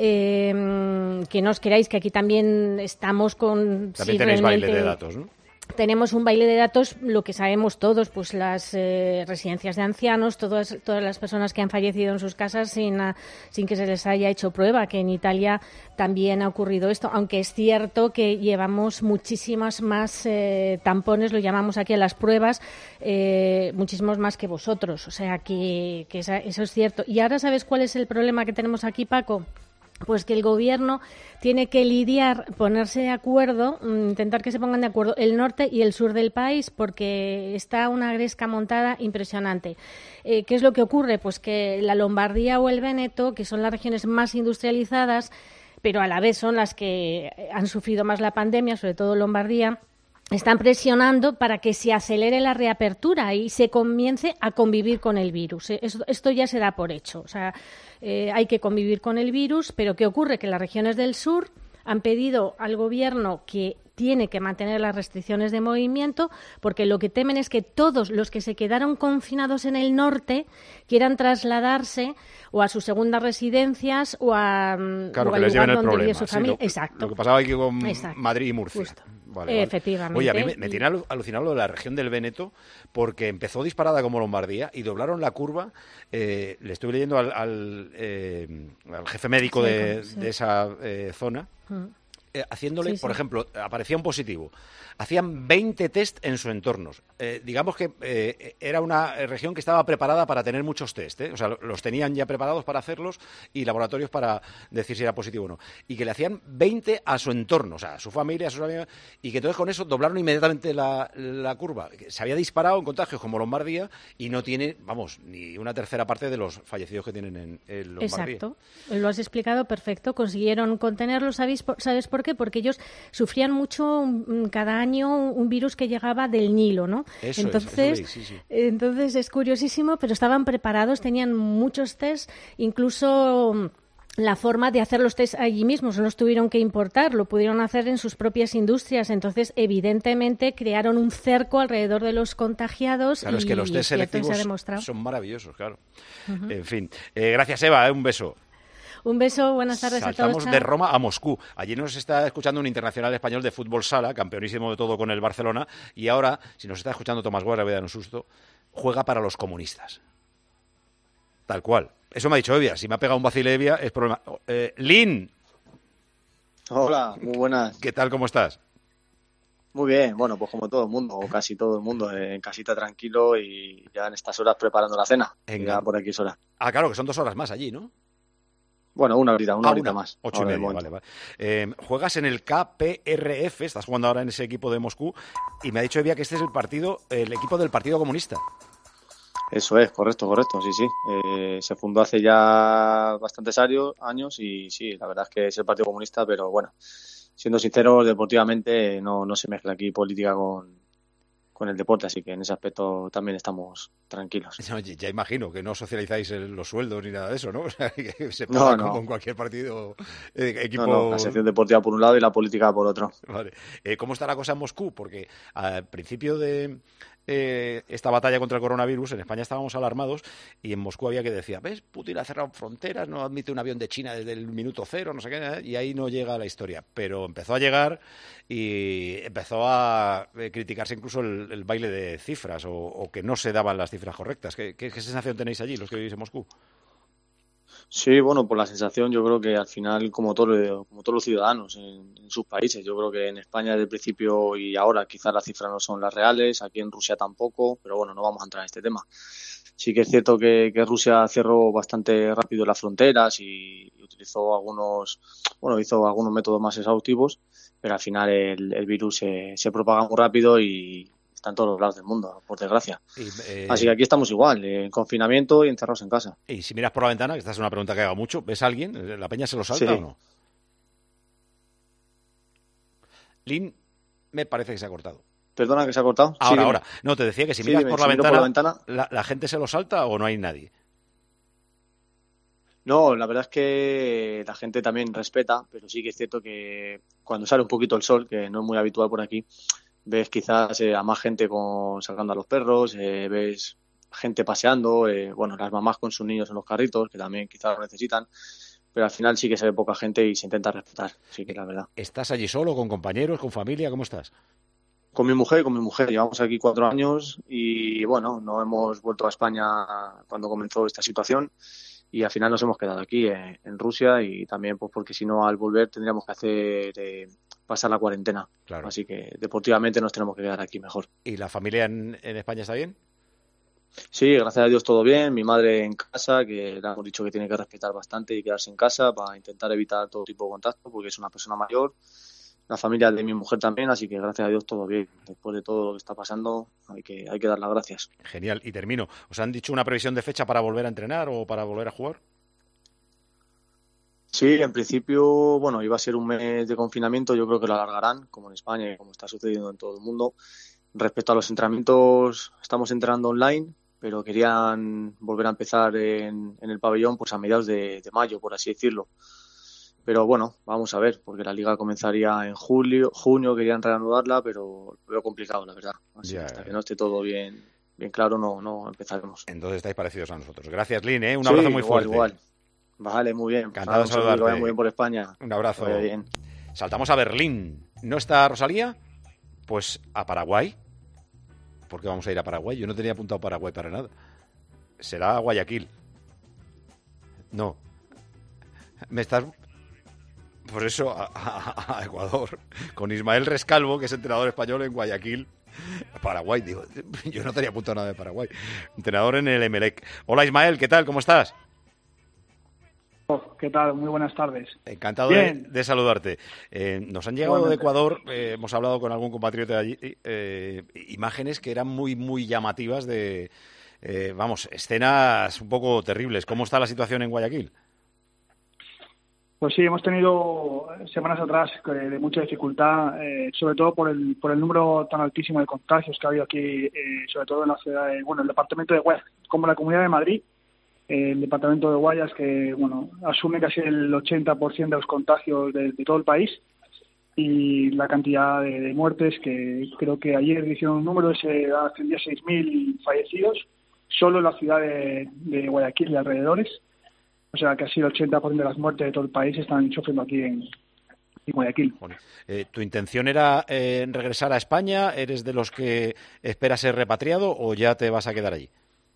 eh, que no os creáis que aquí también estamos con... También si tenéis realmente... baile de datos, ¿no? Tenemos un baile de datos, lo que sabemos todos, pues las eh, residencias de ancianos, todas todas las personas que han fallecido en sus casas sin, uh, sin que se les haya hecho prueba, que en Italia también ha ocurrido esto, aunque es cierto que llevamos muchísimas más eh, tampones, lo llamamos aquí a las pruebas, eh, muchísimos más que vosotros, o sea que, que esa, eso es cierto. Y ahora, ¿sabes cuál es el problema que tenemos aquí, Paco? Pues que el gobierno tiene que lidiar, ponerse de acuerdo, intentar que se pongan de acuerdo el norte y el sur del país, porque está una gresca montada impresionante. Eh, ¿Qué es lo que ocurre? Pues que la Lombardía o el Véneto, que son las regiones más industrializadas, pero a la vez son las que han sufrido más la pandemia, sobre todo Lombardía, están presionando para que se acelere la reapertura y se comience a convivir con el virus. Esto, esto ya se da por hecho. O sea, eh, hay que convivir con el virus, pero ¿qué ocurre? Que las regiones del sur han pedido al gobierno que tiene que mantener las restricciones de movimiento, porque lo que temen es que todos los que se quedaron confinados en el norte quieran trasladarse o a sus segundas residencias o a claro, o que al les lugar lleven el donde problema. vive su Sí, familia. lo, Exacto. Lo que pasaba aquí con Exacto. Madrid y Murcia. Justo. Vale, vale. Efectivamente. Oye, a mí me, me tiene alucinado lo de la región del Véneto, porque empezó disparada como Lombardía y doblaron la curva. Eh, le estoy leyendo al, al, eh, al jefe médico sí, de, sí. de esa eh, zona. Mm. Eh, haciéndole, sí, por sí. ejemplo, aparecía un positivo. Hacían veinte test en su entorno. Eh, digamos que eh, era una región que estaba preparada para tener muchos test. ¿eh? O sea, los tenían ya preparados para hacerlos y laboratorios para decir si era positivo o no. Y que le hacían veinte a su entorno, o sea, a su familia, a sus amigos, y que entonces con eso doblaron inmediatamente la, la curva. Se había disparado en contagios como Lombardía y no tiene, vamos, ni una tercera parte de los fallecidos que tienen en, en Lombardía. Exacto. Lo has explicado perfecto. Consiguieron contenerlo. ¿Sabéis por, ¿Sabes por qué? Porque ellos sufrían mucho um, cada año un virus que llegaba del Nilo, ¿no? Eso entonces, es, eso sí, sí. entonces es curiosísimo, pero estaban preparados, tenían muchos test, incluso la forma de hacer los test allí mismos, no los tuvieron que importar, lo pudieron hacer en sus propias industrias, entonces evidentemente crearon un cerco alrededor de los contagiados. Claro, y, es que los test selectivos son maravillosos, claro. Uh-huh. En fin, eh, gracias Eva, eh, un beso. Un beso, buenas tardes Saltamos a todos. Saltamos de Roma a Moscú. Allí nos está escuchando un internacional español de fútbol sala, campeonísimo de todo con el Barcelona, y ahora, si nos está escuchando Tomás Guerra, voy a dar un susto, juega para los comunistas. Tal cual. Eso me ha dicho Evia. Si me ha pegado un vacile Evia, es problema. Eh, Lin. Hola, muy buenas. ¿Qué tal, cómo estás? Muy bien, bueno, pues como todo el mundo, o casi todo el mundo, eh, en casita tranquilo y ya en estas horas preparando la cena. Ya por aquí es hora. Ah, claro, que son dos horas más allí, ¿no? Bueno, una horita, una ah, horita una. más. Ocho y media, vale, vale. Eh, juegas en el K P R F, estás jugando ahora en ese equipo de Moscú, y me ha dicho Evia que este es el partido, el equipo del Partido Comunista. Eso es, correcto, correcto, sí, sí. Eh, se fundó hace ya bastantes años y sí, la verdad es que es el Partido Comunista, pero bueno, siendo sinceros, deportivamente no, no se mezcla aquí política con, con el deporte, así que en ese aspecto también estamos tranquilos. No, ya imagino que no socializáis los sueldos ni nada de eso, ¿no? O sea, que se pasa no, no. como en cualquier partido, eh, equipo... No, no, la sección deportiva por un lado y la política por otro. Vale. Eh, ¿Cómo está la cosa en Moscú? Porque al principio de eh, esta batalla contra el coronavirus, en España estábamos alarmados y en Moscú había que decir, ¿ves? Putin ha cerrado fronteras, no admite un avión de China desde el minuto cero, no sé qué, y ahí no llega la historia. Pero empezó a llegar y empezó a criticarse incluso el, el baile de cifras o, o que no se daban las cifras correctas. ¿Qué, qué, qué sensación tenéis allí, los que vivís en Moscú? Sí, bueno, por la sensación yo creo que al final, como, todo, como todos los ciudadanos en, en sus países, yo creo que en España desde el principio y ahora quizás las cifras no son las reales, aquí en Rusia tampoco, pero bueno, no vamos a entrar en este tema. Sí que es cierto que, que Rusia cerró bastante rápido las fronteras y, y utilizó algunos, bueno, hizo algunos métodos más exhaustivos, pero al final el, el virus se, se propaga muy rápido y está en todos los lados del mundo, por desgracia. Y, eh, Así que aquí estamos igual, eh, en confinamiento y encerrados en casa. Y si miras por la ventana, que esta es una pregunta que hago mucho, ¿ves a alguien? ¿La peña se lo salta sí. o no? Lin, me parece que se ha cortado. Perdona, que se ha cortado. Ahora, sí, ahora. No, te decía que si sí, miras dime, por, si la ventana, por la ventana, ¿la, ¿la gente se lo salta o no hay nadie? No, la verdad es que la gente también respeta, pero sí que es cierto que cuando sale un poquito el sol, que no es muy habitual por aquí, ves quizás eh, a más gente con sacando a los perros, eh, ves gente paseando, eh, bueno, las mamás con sus niños en los carritos, que también quizás lo necesitan, pero al final sí que se ve poca gente y se intenta respetar, sí que es la verdad. ¿Estás allí solo, con compañeros, con familia? ¿Cómo estás? Con mi mujer, con mi mujer. Llevamos aquí cuatro años y, bueno, no hemos vuelto a España cuando comenzó esta situación y al final nos hemos quedado aquí eh, en Rusia y también pues porque si no al volver tendríamos que hacer eh, pasar la cuarentena. Claro. Así que deportivamente nos tenemos que quedar aquí mejor. ¿Y la familia en, en España está bien? Sí, gracias a Dios todo bien. Mi madre en casa, que le hemos dicho que tiene que respetar bastante y quedarse en casa para intentar evitar todo tipo de contacto porque es una persona mayor. La familia de mi mujer también, así que gracias a Dios todo bien. Después de todo lo que está pasando, hay que, hay que dar las gracias. Genial. Y termino. ¿Os han dicho una previsión de fecha para volver a entrenar o para volver a jugar? Sí, en principio, bueno, iba a ser un mes de confinamiento. Yo creo que lo alargarán, como en España y como está sucediendo en todo el mundo. Respecto a los entrenamientos, estamos entrenando online, pero querían volver a empezar en, en el pabellón pues a mediados de, de mayo, por así decirlo. Pero bueno, vamos a ver, porque la liga comenzaría en julio, junio, querían reanudarla, pero lo veo complicado, la verdad. Así Ya, que hasta que no esté todo bien, bien claro, no, no empezaremos. Entonces estáis parecidos a nosotros. Gracias, Lin, ¿eh? Un sí, abrazo muy igual, fuerte. Igual. Vale, muy bien. Encantado de saludarte. Que vaya muy bien por España. Un abrazo. Que vaya bien. Saltamos a Berlín. ¿No está Rosalía? Pues a Paraguay. ¿Por qué vamos a ir a Paraguay? Yo no tenía apuntado Paraguay para nada. Será Guayaquil. No. Me estás... Por eso a, a, a Ecuador, con Ismael Rescalvo, que es entrenador español en Guayaquil, Paraguay, digo, yo no tenía apuntado nada de Paraguay, entrenador en el Emelec. Hola Ismael, ¿qué tal? ¿Cómo estás? ¿Qué tal? Muy buenas tardes. Encantado de, de saludarte. Eh, nos han llegado de Ecuador, eh, hemos hablado con algún compatriota de allí, eh, imágenes que eran muy, muy llamativas de, eh, vamos, escenas un poco terribles. ¿Cómo está la situación en Guayaquil? Pues sí, hemos tenido semanas atrás de mucha dificultad, eh, sobre todo por el por el número tan altísimo de contagios que ha habido aquí, eh, sobre todo en la ciudad de, bueno, el departamento de Guayas, como la Comunidad de Madrid, eh, el departamento de Guayas, que bueno asume casi el ochenta por ciento de los contagios de, de todo el país, y la cantidad de, de muertes, que creo que ayer hicieron un número, se ascendió a seis mil fallecidos, solo en la ciudad de, de Guayaquil y alrededores. O sea, casi el ochenta por ciento de las muertes de todo el país están sufriendo aquí en, en Guayaquil. Eh, ¿Tu intención era eh, regresar a España? ¿Eres de los que espera ser repatriado o ya te vas a quedar allí?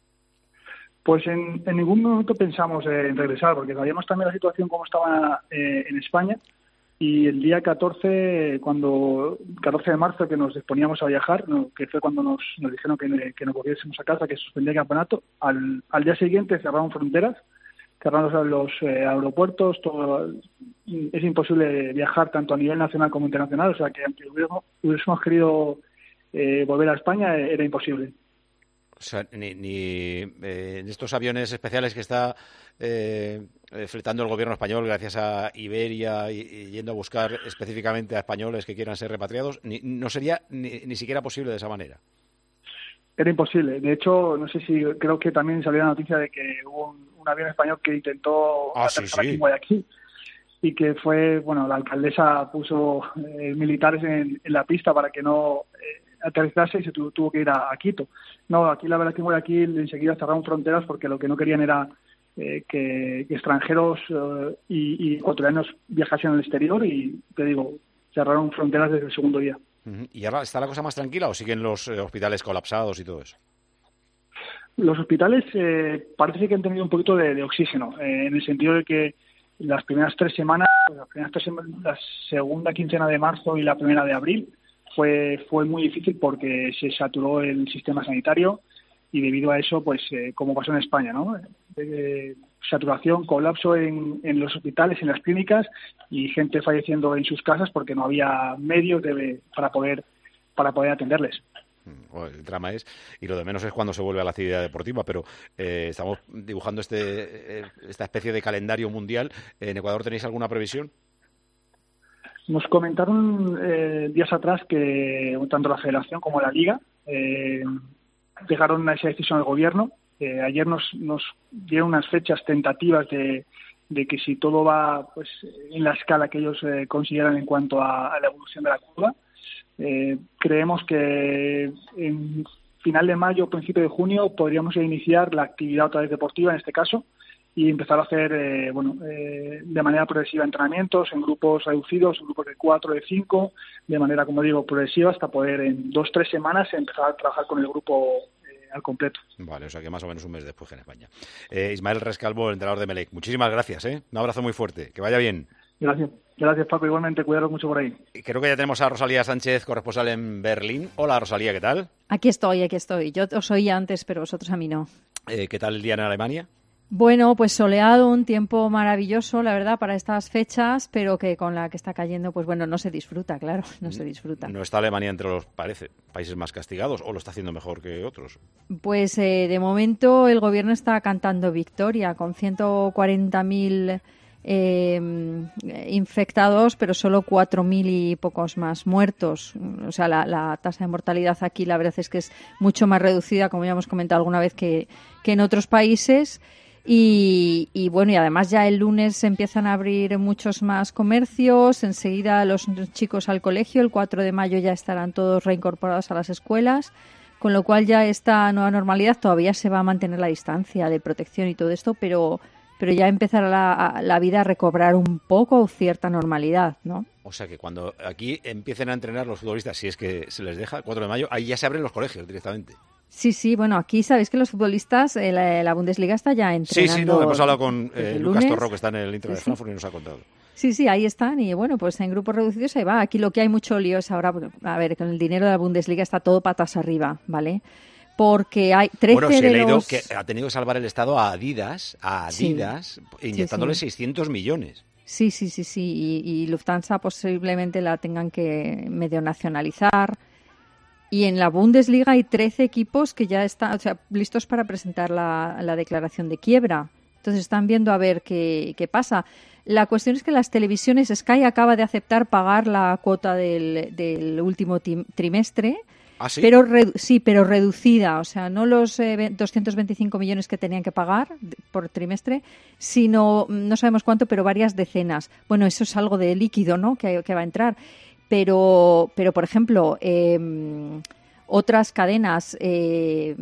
Pues en, en ningún momento pensamos eh, en regresar, porque sabíamos también la situación como estaba eh, en España. Y el día catorce, cuando catorce de marzo, que nos disponíamos a viajar, ¿no? Que fue cuando nos, nos dijeron que, que nos volviésemos a casa, que suspendía el campeonato, al, al día siguiente cerraron fronteras, cerrando los eh, aeropuertos, todo, es imposible viajar tanto a nivel nacional como internacional, o sea que aunque hubiésemos, hubiésemos querido eh, volver a España, era imposible. O sea, ni, ni eh, en estos aviones especiales que está eh, fletando el gobierno español gracias a Iberia y, y yendo a buscar específicamente a españoles que quieran ser repatriados, ni, no sería ni, ni siquiera posible de esa manera. Era imposible. De hecho, no sé si creo que también salió la noticia de que hubo un, un avión español que intentó ah, sí, sí. aquí en Guayaquil y que fue, bueno, la alcaldesa puso eh, militares en, en la pista para que no eh, aterrizase y se tuvo, tuvo que ir a, a Quito. No, aquí la verdad es que en Guayaquil enseguida cerraron fronteras porque lo que no querían era eh, que, que extranjeros eh, y, y ecuatorianos viajasen al exterior y, te digo, cerraron fronteras desde el segundo día. ¿Y ahora está la cosa más tranquila o siguen los eh, hospitales colapsados y todo eso? Los hospitales eh, parece que han tenido un poquito de, de oxígeno, eh, en el sentido de que las primeras tres semanas, las primeras tres semanas, la segunda quincena de marzo y la primera de abril fue fue muy difícil porque se saturó el sistema sanitario. y debido a eso, pues eh, como pasó en España, ¿no? Eh, saturación, colapso en, en los hospitales, en las clínicas y gente falleciendo en sus casas porque no había medios de, para poder para poder atenderles. El drama es, y lo de menos es cuando se vuelve a la actividad deportiva, pero eh, estamos dibujando este eh, esta especie de calendario mundial. ¿En Ecuador tenéis alguna previsión? Nos comentaron eh, días atrás que tanto la Federación como la Liga eh, dejaron esa decisión al Gobierno. Eh, ayer nos, nos dieron unas fechas tentativas de, de que si todo va pues en la escala que ellos eh, consideran en cuanto a, a la evolución de la curva, eh, creemos que en final de mayo o principio de junio podríamos iniciar la actividad otra vez deportiva en este caso y empezar a hacer eh, bueno eh, de manera progresiva entrenamientos en grupos reducidos, en grupos de cuatro, de cinco, de manera, como digo, progresiva hasta poder en dos, tres semanas empezar a trabajar con el grupo al completo. Vale, o sea que más o menos un mes después que en España. Eh, Ismael Rescalvo, el entrenador de Melec, muchísimas gracias, ¿eh? Un abrazo muy fuerte, que vaya bien. Gracias, gracias Paco, igualmente, cuidaros mucho por ahí. Creo que ya tenemos a Rosalía Sánchez, corresponsal en Berlín. Hola Rosalía, ¿qué tal? Aquí estoy, aquí estoy. Yo os oía antes, pero vosotros a mí no. Eh, ¿Qué tal el día en Alemania? Bueno, pues soleado, un tiempo maravilloso, la verdad, para estas fechas, pero que con la que está cayendo, pues bueno, no se disfruta, claro, no se disfruta. ¿No está Alemania entre los, parece, países más castigados o lo está haciendo mejor que otros? Pues eh, de momento el gobierno está cantando victoria con ciento cuarenta mil eh, infectados, pero solo cuatro mil y pocos más muertos. O sea, la, la tasa de mortalidad aquí la verdad es que es mucho más reducida, como ya hemos comentado alguna vez, que, que en otros países. Y, y bueno, y además ya el lunes se empiezan a abrir muchos más comercios, enseguida los chicos al colegio, el cuatro de mayo ya estarán todos reincorporados a las escuelas, con lo cual ya esta nueva normalidad todavía se va a mantener la distancia de protección y todo esto, pero, pero ya empezará la, la vida a recobrar un poco cierta normalidad, ¿no? O sea que cuando aquí empiecen a entrenar los futbolistas, si es que se les deja, el cuatro de mayo, ahí ya se abren los colegios directamente. Sí, sí, bueno, aquí sabéis que los futbolistas, eh, la, la Bundesliga está ya entrenando. Sí, sí, no, hemos hablado con eh, Lucas lunes. Torró, que está en el Inter de Sí, Frankfurt, y nos ha contado. Sí, sí, ahí están y bueno, pues en grupos reducidos ahí va. Aquí lo que hay mucho lío es ahora, a ver, con el dinero de la Bundesliga está todo patas arriba, ¿vale? Porque hay trece bueno, se de he leído los... que ha tenido que salvar el Estado a Adidas, a Adidas, sí, inyectándole sí, sí. seiscientos millones. Sí, sí, sí, sí, y, y Lufthansa posiblemente la tengan que medio nacionalizar. Y en la Bundesliga hay trece equipos que ya están, o sea, listos para presentar la, la declaración de quiebra. Entonces están viendo a ver qué, qué pasa. La cuestión es que las televisiones, Sky acaba de aceptar pagar la cuota del, del último tim, trimestre. ¿Ah, sí? Pero re, sí, pero reducida, o sea, no los eh, doscientos veinticinco millones que tenían que pagar por trimestre, sino, no sabemos cuánto, pero varias decenas. Bueno, eso es algo de líquido, ¿no?, que, que va a entrar. Pero, pero por ejemplo, eh, otras cadenas, eh,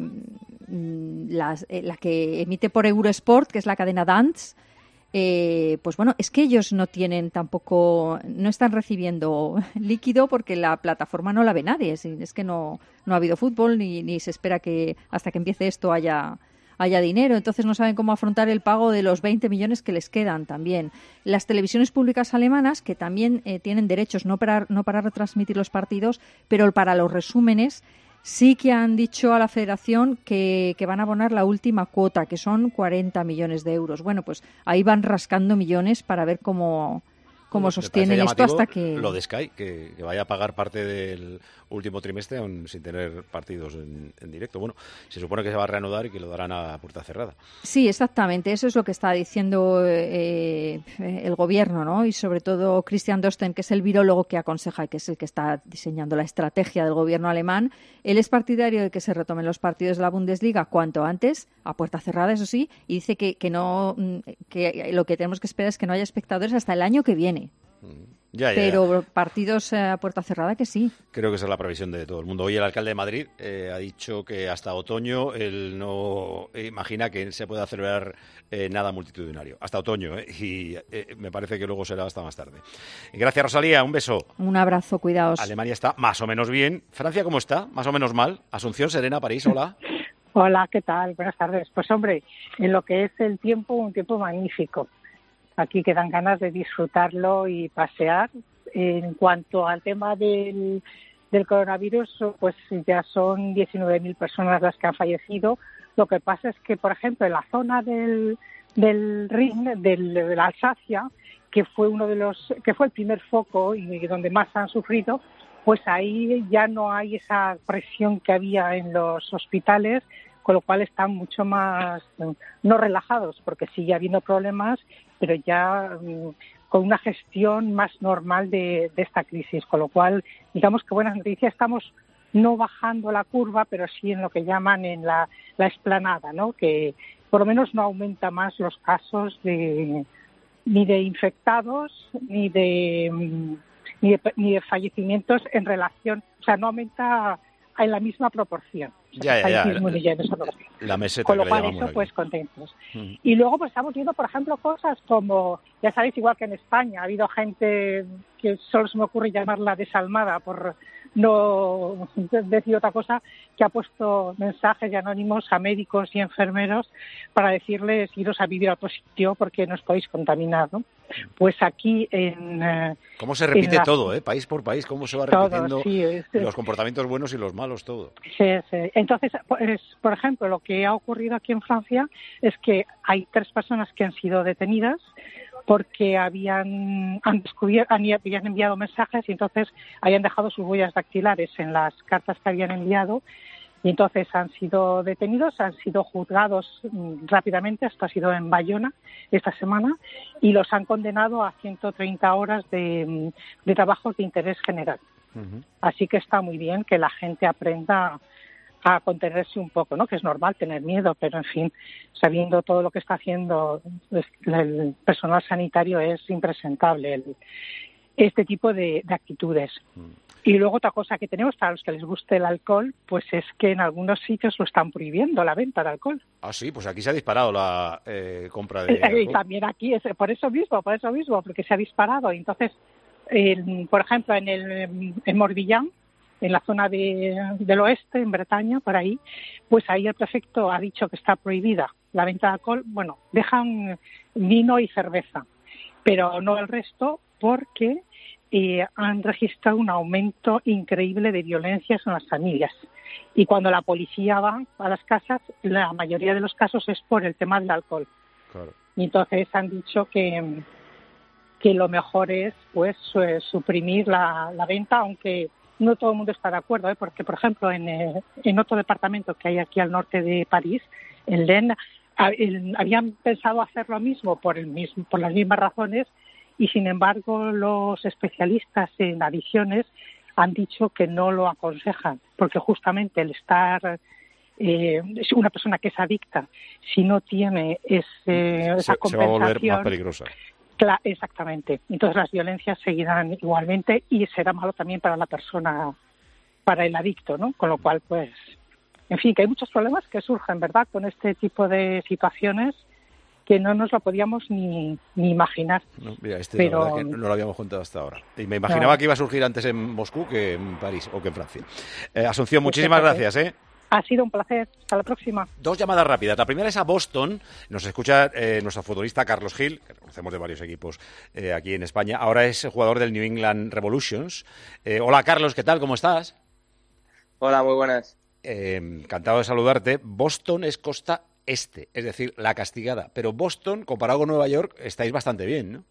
las, eh, la que emite por Eurosport, que es la cadena Dance, eh, pues bueno, es que ellos no tienen tampoco, no están recibiendo líquido porque la plataforma no la ve nadie. Es, es que no, no ha habido fútbol ni, ni se espera que hasta que empiece esto haya... haya dinero, entonces no saben cómo afrontar el pago de los veinte millones que les quedan también. Las televisiones públicas alemanas, que también eh, tienen derechos no para, no para retransmitir los partidos, pero para los resúmenes, sí que han dicho a la federación que, que van a abonar la última cuota, que son cuarenta millones de euros. Bueno, pues ahí van rascando millones para ver cómo... cómo sostienen esto hasta que... Lo de Sky, que, que vaya a pagar parte del último trimestre aún sin tener partidos en, en directo. Bueno, se supone que se va a reanudar y que lo darán a puerta cerrada. Sí, exactamente. Eso es lo que está diciendo eh, el gobierno, ¿no? Y sobre todo Christian Drosten, que es el virólogo que aconseja, que es el que está diseñando la estrategia del gobierno alemán. Él es partidario de que se retomen los partidos de la Bundesliga cuanto antes, a puerta cerrada, eso sí, y dice que, que no, que lo que tenemos que esperar es que no haya espectadores hasta el año que viene. Ya, ya, Pero ya. partidos a puerta cerrada que sí. Creo que esa es la previsión de todo el mundo. Hoy el alcalde de Madrid eh, ha dicho que hasta otoño él no imagina que se pueda celebrar eh, nada multitudinario. Hasta otoño, eh, y eh, me parece que luego será hasta más tarde. Gracias, Rosalía. Un beso. Un abrazo, cuidaos. Alemania está más o menos bien. ¿Francia cómo está? Más o menos mal. Asunción, Serena, París, hola. Hola, ¿qué tal? Buenas tardes. Pues hombre, en lo que es el tiempo, un tiempo magnífico. Aquí quedan ganas de disfrutarlo y pasear. En cuanto al tema del, del coronavirus, pues ya son diecinueve mil personas las que han fallecido. Lo que pasa es que, por ejemplo, en la zona del, del Rin, del, de la Alsacia, que fue uno de los, que fue el primer foco y donde más han sufrido, pues ahí ya no hay esa presión que había en los hospitales, con lo cual están mucho más, no relajados, porque sigue habiendo problemas, pero ya con una gestión más normal de, de esta crisis, con lo cual, digamos que buenas noticias, estamos no bajando la curva, pero sí en lo que llaman en la, la explanada, ¿no? Que por lo menos no aumenta más los casos de ni de infectados ni de ni de, ni de fallecimientos en relación, o sea, no aumenta en la misma proporción. O sea, ya, ya, ya. La, esa proporción. La meseta. Con lo que cual, le eso, aquí. pues contentos. Mm. Y luego, pues estamos viendo, por ejemplo, cosas como, ya sabéis, igual que en España, ha habido gente que solo se me ocurre llamarla desalmada por no decir otra cosa, que ha puesto mensajes y anónimos a médicos y enfermeros para decirles iros a vivir a otro sitio porque no os podéis contaminar, ¿no? Pues aquí en... Eh, ¿Cómo se repite la... todo, eh? País por país, cómo se va repitiendo todo, sí, es... los comportamientos buenos y los malos, todo. Sí, sí. Entonces, pues, por ejemplo, lo que ha ocurrido aquí en Francia es que hay tres personas que han sido detenidas porque habían, han descubierto, habían enviado mensajes y entonces habían dejado sus huellas dactilares en las cartas que habían enviado y entonces han sido detenidos, han sido juzgados mmm, rápidamente, esto ha sido en Bayona esta semana, y los han condenado a ciento treinta horas de, de trabajos de interés general. Uh-huh. Así que está muy bien que la gente aprenda a contenerse un poco, ¿no? Que es normal tener miedo, pero en fin, sabiendo todo lo que está haciendo el personal sanitario es impresentable el, este tipo de, de actitudes. Mm. Y luego otra cosa que tenemos para los que les guste el alcohol, pues es que en algunos sitios lo están prohibiendo, la venta de alcohol. Ah, sí, pues aquí se ha disparado la eh, compra de eh, alcohol. Y también aquí, es por eso mismo, por eso mismo, porque se ha disparado. Entonces, eh, por ejemplo, en el en Morbihan, en la zona de, del oeste, en Bretaña, por ahí, pues ahí el prefecto ha dicho que está prohibida la venta de alcohol. Bueno, dejan vino y cerveza, pero no el resto porque eh, han registrado un aumento increíble de violencias en las familias. Y cuando la policía va a las casas, la mayoría de los casos es por el tema del alcohol. Claro. Y entonces han dicho que, que lo mejor es pues suprimir la, la venta, aunque no todo el mundo está de acuerdo, ¿eh? Porque, por ejemplo, en, eh, en otro departamento que hay aquí al norte de París, en Lens, habían pensado hacer lo mismo por, el mismo por las mismas razones y, sin embargo, los especialistas en adicciones han dicho que no lo aconsejan, porque justamente el estar... Eh, una persona que es adicta, si no tiene ese, esa se, compensación... Se va a volver más peligrosa. Exactamente. Entonces las violencias seguirán igualmente y será malo también para la persona, para el adicto, ¿no? Con lo cual, pues, en fin, que hay muchos problemas que surgen, ¿verdad?, con este tipo de situaciones que no nos lo podíamos ni, ni imaginar. No, mira, este Pero... la verdad que no lo habíamos contado hasta ahora. Y me imaginaba no. que iba a surgir antes en Moscú que en París o que en Francia. Eh, Asunción, muchísimas gracias, ¿eh? Ha sido un placer. Hasta la próxima. Dos llamadas rápidas. La primera es a Boston. Nos escucha eh, nuestro futbolista Carlos Gil, que conocemos de varios equipos eh, aquí en España. Ahora es jugador del New England Revolutions. Eh, hola, Carlos, ¿qué tal? ¿Cómo estás? Hola, muy buenas. Eh, encantado de saludarte. Boston es costa este, es decir, la castigada. Pero Boston, comparado con Nueva York, estáis bastante bien, ¿no?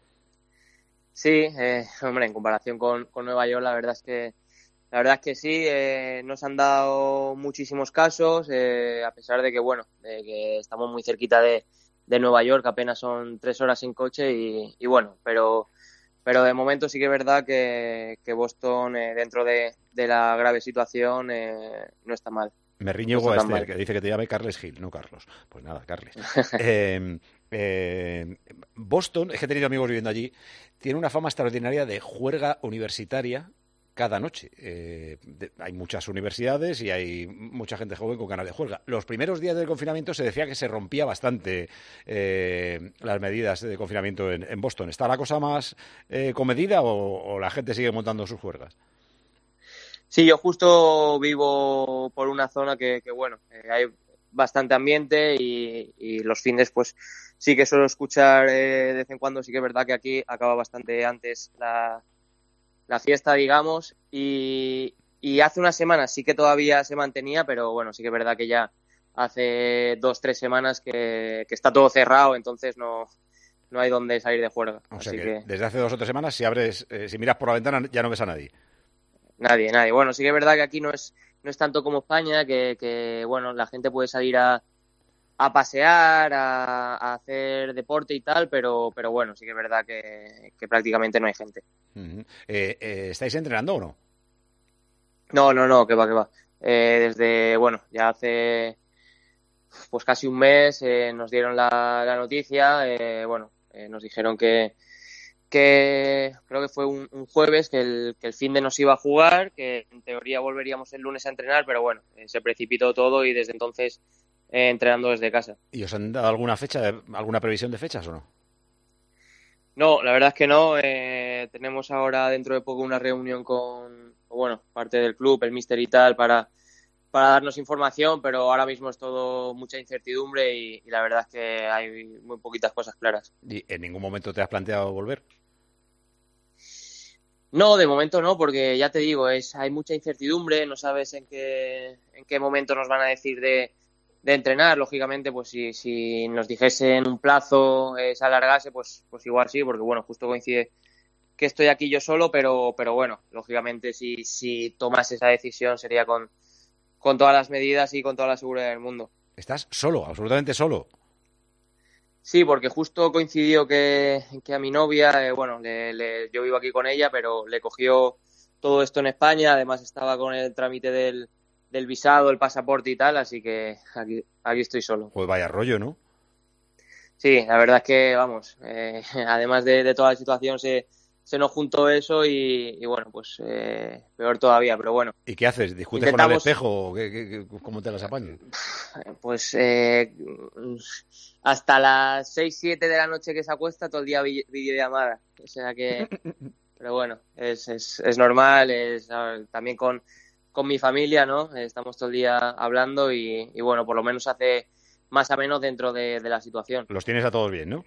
Sí, eh, hombre, en comparación con, con Nueva York, la verdad es que La verdad es que sí, eh, nos han dado muchísimos casos, eh, a pesar de que, bueno, de que estamos muy cerquita de, de Nueva York, apenas son tres horas en coche y, y bueno, pero pero de momento sí que es verdad que, que Boston, eh, dentro de, de la grave situación, eh, no está mal. Me riño no este, mal. Que dice que te llame Carles Gil, no Carlos. Pues nada, Carles. eh, eh, Boston, es que he tenido amigos viviendo allí, tiene una fama extraordinaria de juerga universitaria cada noche. Eh, de, hay muchas universidades y hay mucha gente joven con ganas de juerga. Los primeros días del confinamiento se decía que se rompía bastante eh, las medidas de confinamiento en, en Boston. ¿Está la cosa más eh, comedida o, o la gente sigue montando sus juergas? Sí, yo justo vivo por una zona que, que bueno, eh, hay bastante ambiente y, y los fines pues sí que suelo escuchar eh, de vez en cuando. Sí que es verdad que aquí acaba bastante antes la la fiesta, digamos, y, y hace unas semanas sí que todavía se mantenía, pero bueno, sí que es verdad que ya hace dos, tres semanas que, que está todo cerrado, entonces no, no hay dónde salir de juerga. O sea Así que, que desde hace dos o tres semanas, si abres, eh, si miras por la ventana, ya no ves a nadie. nadie, nadie. Bueno, sí que es verdad que aquí no es, no es tanto como España, que, que bueno, la gente puede salir a, a pasear, a, a hacer deporte y tal, pero, pero bueno, sí que es verdad que, que prácticamente no hay gente. Uh-huh. eh, eh, ¿Estáis entrenando o no? No, no, no, que va, que va. Eh, desde, bueno, ya hace pues casi un mes eh, nos dieron la, la noticia, eh, bueno, eh, nos dijeron que, que creo que fue un, un jueves, que el, que el finde nos iba a jugar, que en teoría volveríamos el lunes a entrenar, pero bueno, eh, se precipitó todo y desde entonces eh, entrenando desde casa. ¿Y os han dado alguna fecha, alguna previsión de fechas o no? No, la verdad es que no. Eh, tenemos ahora dentro de poco una reunión con, bueno, parte del club, el míster y tal, para, para darnos información, pero ahora mismo es todo mucha incertidumbre y, y la verdad es que hay muy poquitas cosas claras. ¿Y en ningún momento te has planteado volver? No, de momento no, porque ya te digo, es hay mucha incertidumbre, no sabes en qué, en qué momento nos van a decir de, de entrenar. Lógicamente, pues si, si nos dijesen un plazo, eh, se alargase, pues, pues igual sí, porque bueno, justo coincide que estoy aquí yo solo, pero, pero bueno, lógicamente si, si tomas esa decisión sería con, con todas las medidas y con toda la seguridad del mundo. ¿Estás solo, absolutamente solo? Sí, porque justo coincidió que, que a mi novia, eh, bueno, le, le, yo vivo aquí con ella, pero le cogió todo esto en España, además estaba con el trámite del, del visado, el pasaporte y tal, así que aquí, aquí estoy solo. Pues vaya rollo, ¿no? Sí, la verdad es que, vamos, eh, además de, de toda la situación se, se nos juntó eso y, y bueno, pues eh, peor todavía, pero bueno. ¿Y qué haces? ¿Discutes Intentamos... con el espejo? ¿Qué, qué, qué, ¿Cómo te las apañas? Pues eh, hasta las seis, siete de la noche que se acuesta, todo el día videollamada. O sea que, pero bueno, es, es, es normal, es también con, con mi familia, ¿no? Estamos todo el día hablando y, y bueno, por lo menos hace más o menos dentro de, de la situación. Los tienes a todos bien, ¿no?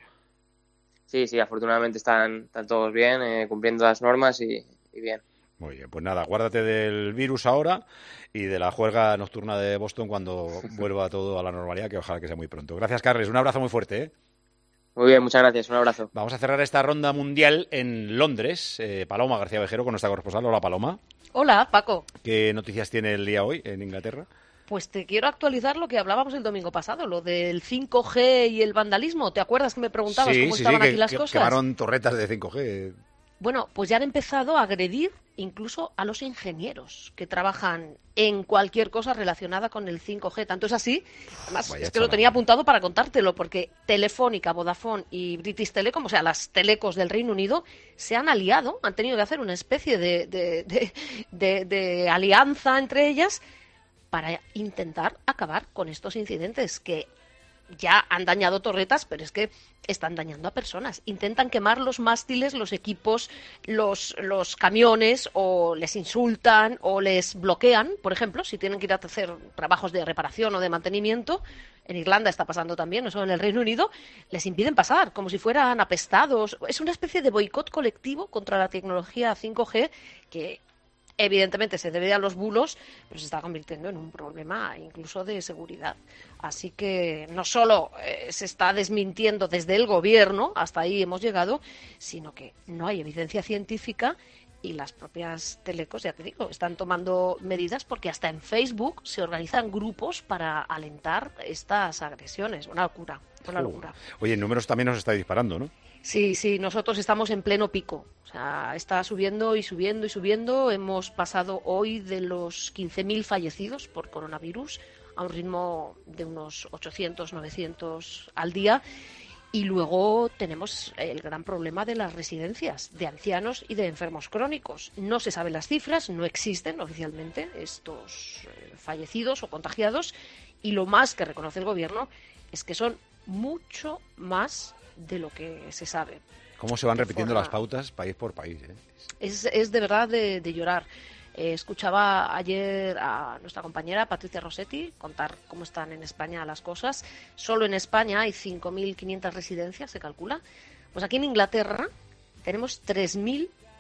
Sí, sí, afortunadamente están, están todos bien, eh, cumpliendo las normas y, y bien. Muy bien, pues nada, guárdate del virus ahora y de la juerga nocturna de Boston cuando vuelva todo a la normalidad, que ojalá que sea muy pronto. Gracias, Carles, un abrazo muy fuerte, ¿eh? Muy bien, muchas gracias, un abrazo. Vamos a cerrar esta ronda mundial en Londres. Eh, Paloma García Vejero con nuestra corresponsal. Hola, Paloma. Hola, Paco. ¿Qué noticias tiene el día hoy en Inglaterra? Pues te quiero actualizar lo que hablábamos el domingo pasado, lo del cinco G y el vandalismo. ¿Te acuerdas que me preguntabas sí, cómo sí, estaban sí, aquí que, las que, cosas? Quemaron torretas de cinco G. Bueno, pues ya han empezado a agredir incluso a los ingenieros que trabajan en cualquier cosa relacionada con el cinco G. Tanto es así, además Vaya es que lo tenía apuntado para contártelo, porque Telefónica, Vodafone y British Telecom, o sea, las telecos del Reino Unido, se han aliado, han tenido que hacer una especie de, de, de, de, de alianza entre ellas para intentar acabar con estos incidentes que ya han dañado torretas, pero es que están dañando a personas. Intentan quemar los mástiles, los equipos, los, los camiones, o les insultan o les bloquean, por ejemplo, si tienen que ir a hacer trabajos de reparación o de mantenimiento. En Irlanda está pasando también, no solo en el Reino Unido, les impiden pasar, como si fueran apestados. Es una especie de boicot colectivo contra la tecnología cinco G que evidentemente se debe a los bulos, pero se está convirtiendo en un problema incluso de seguridad. Así que no solo eh, se está desmintiendo desde el gobierno, hasta ahí hemos llegado, sino que no hay evidencia científica y las propias telecos, ya te digo, están tomando medidas porque hasta en Facebook se organizan grupos para alentar estas agresiones. Una locura, una locura. Oye, en números también nos está disparando, ¿no? Sí, sí, nosotros estamos en pleno pico. O sea, está subiendo y subiendo y subiendo. Hemos pasado hoy de los quince mil fallecidos por coronavirus a un ritmo de unos ochocientos, novecientos al día. Y luego tenemos el gran problema de las residencias de ancianos y de enfermos crónicos. No se saben las cifras, no existen oficialmente estos eh, fallecidos o contagiados. Y lo más que reconoce el gobierno es que son mucho más de lo que se sabe. ¿Cómo se van repitiendo forma... las pautas país por país? ¿eh? Es, es de verdad de, de llorar. Eh, escuchaba ayer a nuestra compañera Patricia Rossetti contar cómo están en España las cosas. Solo en España hay cinco mil quinientas residencias, se calcula. Pues aquí en Inglaterra tenemos tres mil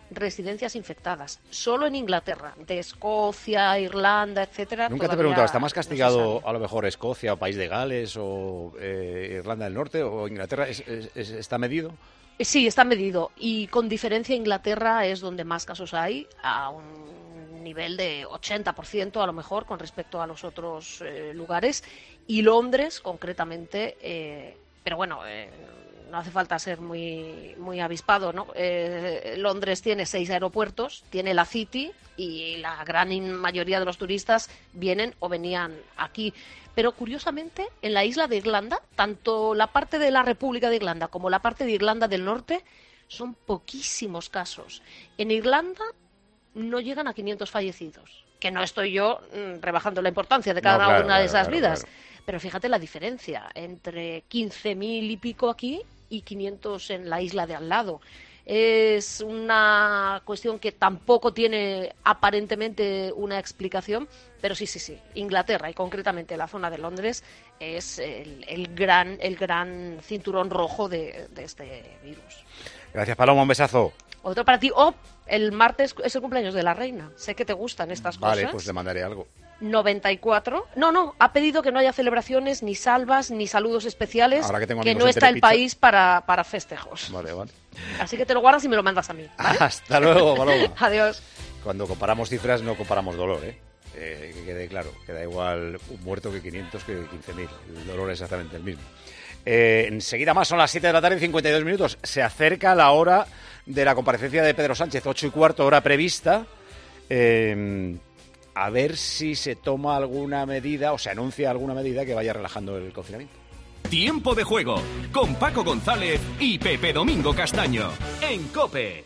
residencias infectadas. Solo en Inglaterra. De Escocia, Irlanda, etcétera. Nunca te he preguntado, ¿está más castigado no a lo mejor Escocia o País de Gales o eh, Irlanda del Norte o Inglaterra? ¿Es, es, es, ¿Está medido? Sí, está medido. Y con diferencia Inglaterra es donde más casos hay, a un nivel de ochenta por ciento a lo mejor con respecto a los otros eh, lugares. Y Londres, concretamente, eh, pero bueno... Eh, no hace falta ser muy muy avispado, ¿no? Eh, Londres tiene seis aeropuertos, tiene la City y la gran mayoría de los turistas vienen o venían aquí. Pero curiosamente, en la isla de Irlanda, tanto la parte de la República de Irlanda como la parte de Irlanda del Norte son poquísimos casos. En Irlanda no llegan a quinientos fallecidos, que no estoy yo mm, rebajando la importancia de cada no, claro, una claro, de esas claro, vidas. Claro. Pero fíjate la diferencia entre quince mil y pico aquí y quinientos en la isla de al lado. Es una cuestión que tampoco tiene aparentemente una explicación, pero sí, sí, sí. Inglaterra y concretamente la zona de Londres es el, el gran el gran cinturón rojo de, de este virus. Gracias, Paloma, un besazo. Otro para ti. Oh, el martes es el cumpleaños de la reina. Sé que te gustan estas vale, cosas. Vale, pues le mandaré algo. noventa y cuatro. No, no, ha pedido que no haya celebraciones, ni salvas, ni saludos especiales, Ahora que, tengo que no está el país para, para festejos. Vale, vale. Así que te lo guardas y me lo mandas a mí, ¿vale? Hasta luego, Paloma. Adiós. Cuando comparamos cifras no comparamos dolor, ¿eh? eh que quede claro, que da igual un muerto que quinientos que quince mil. El dolor es exactamente el mismo. Eh, enseguida más, son las siete de la tarde y cincuenta y dos minutos. Se acerca la hora de la comparecencia de Pedro Sánchez, ocho y cuarto, hora prevista. Eh... A ver si se toma alguna medida o se anuncia alguna medida que vaya relajando el confinamiento. Tiempo de juego con Paco González y Pepe Domingo Castaño en COPE.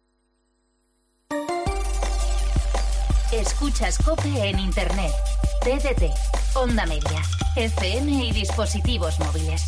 Escuchas COPE en Internet, T D T, Onda Media, F M y dispositivos móviles.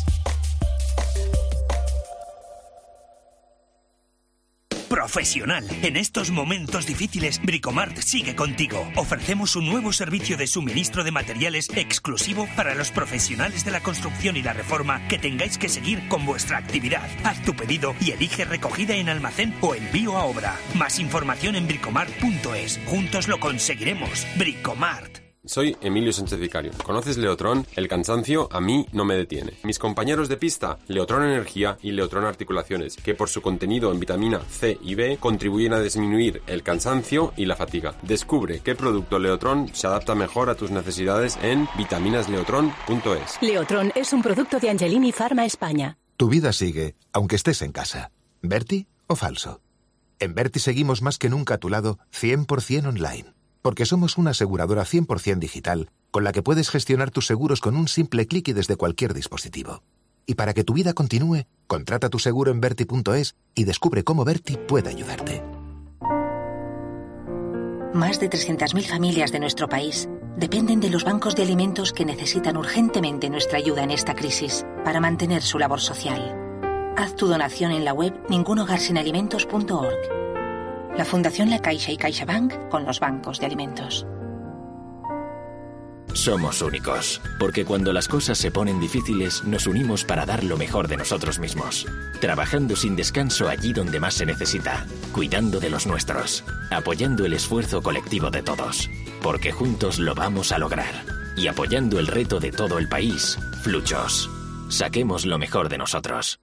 Profesional. En estos momentos difíciles, Bricomart sigue contigo. Ofrecemos un nuevo servicio de suministro de materiales exclusivo para los profesionales de la construcción y la reforma que tengáis que seguir con vuestra actividad. Haz tu pedido y elige recogida en almacén o envío a obra. Más información en bricomart punto es. Juntos lo conseguiremos. Bricomart. Soy Emilio Sánchez Vicario. ¿Conoces Leotrón? El cansancio a mí no me detiene. Mis compañeros de pista, Leotrón Energía y Leotrón Articulaciones, que por su contenido en vitamina C y B contribuyen a disminuir el cansancio y la fatiga. Descubre qué producto Leotrón se adapta mejor a tus necesidades en vitaminas leotrón punto es. Leotrón es un producto de Angelini Pharma España. Tu vida sigue, aunque estés en casa. ¿Verti o falso? En Verti seguimos más que nunca a tu lado, cien por ciento online. Porque somos una aseguradora cien por ciento digital, con la que puedes gestionar tus seguros con un simple clic y desde cualquier dispositivo. Y para que tu vida continúe, contrata tu seguro en Verti punto es y descubre cómo Verti puede ayudarte. Más de trescientas mil familias de nuestro país dependen de los bancos de alimentos que necesitan urgentemente nuestra ayuda en esta crisis para mantener su labor social. Haz tu donación en la web ningunhogarsinalimentos punto org. La Fundación La Caixa y CaixaBank con los bancos de alimentos. Somos únicos, porque cuando las cosas se ponen difíciles nos unimos para dar lo mejor de nosotros mismos, trabajando sin descanso allí donde más se necesita, cuidando de los nuestros, apoyando el esfuerzo colectivo de todos, porque juntos lo vamos a lograr, y apoyando el reto de todo el país, Fluchos. Saquemos lo mejor de nosotros.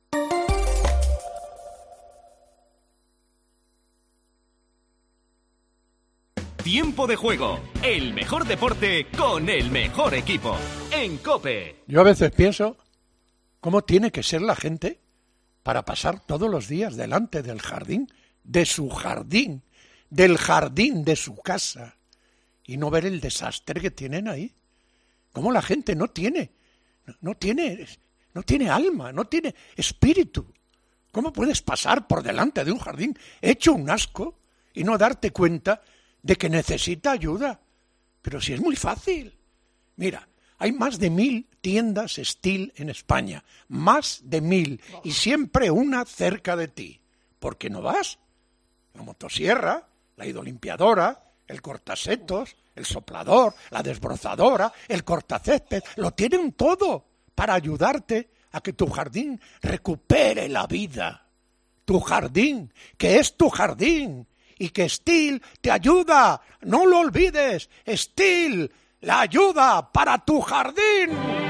Tiempo de juego, el mejor deporte con el mejor equipo, en COPE. Yo a veces pienso cómo tiene que ser la gente para pasar todos los días delante del jardín, de su jardín, del jardín de su casa, y no ver el desastre que tienen ahí. Cómo la gente no tiene, no, no tiene, no tiene alma, no tiene espíritu. ¿Cómo puedes pasar por delante de un jardín hecho un asco y no darte cuenta de que necesita ayuda? Pero si es muy fácil. Mira, hay más de mil tiendas Stihl en España, más de mil, y siempre una cerca de ti. ¿Por qué no vas? La motosierra, la hidrolimpiadora, el cortasetos, el soplador, la desbrozadora, el cortacésped, lo tienen todo para ayudarte a que tu jardín recupere la vida. tu jardín, que es tu jardín, y que Stihl te ayuda. No lo olvides, Stihl, la ayuda para tu jardín.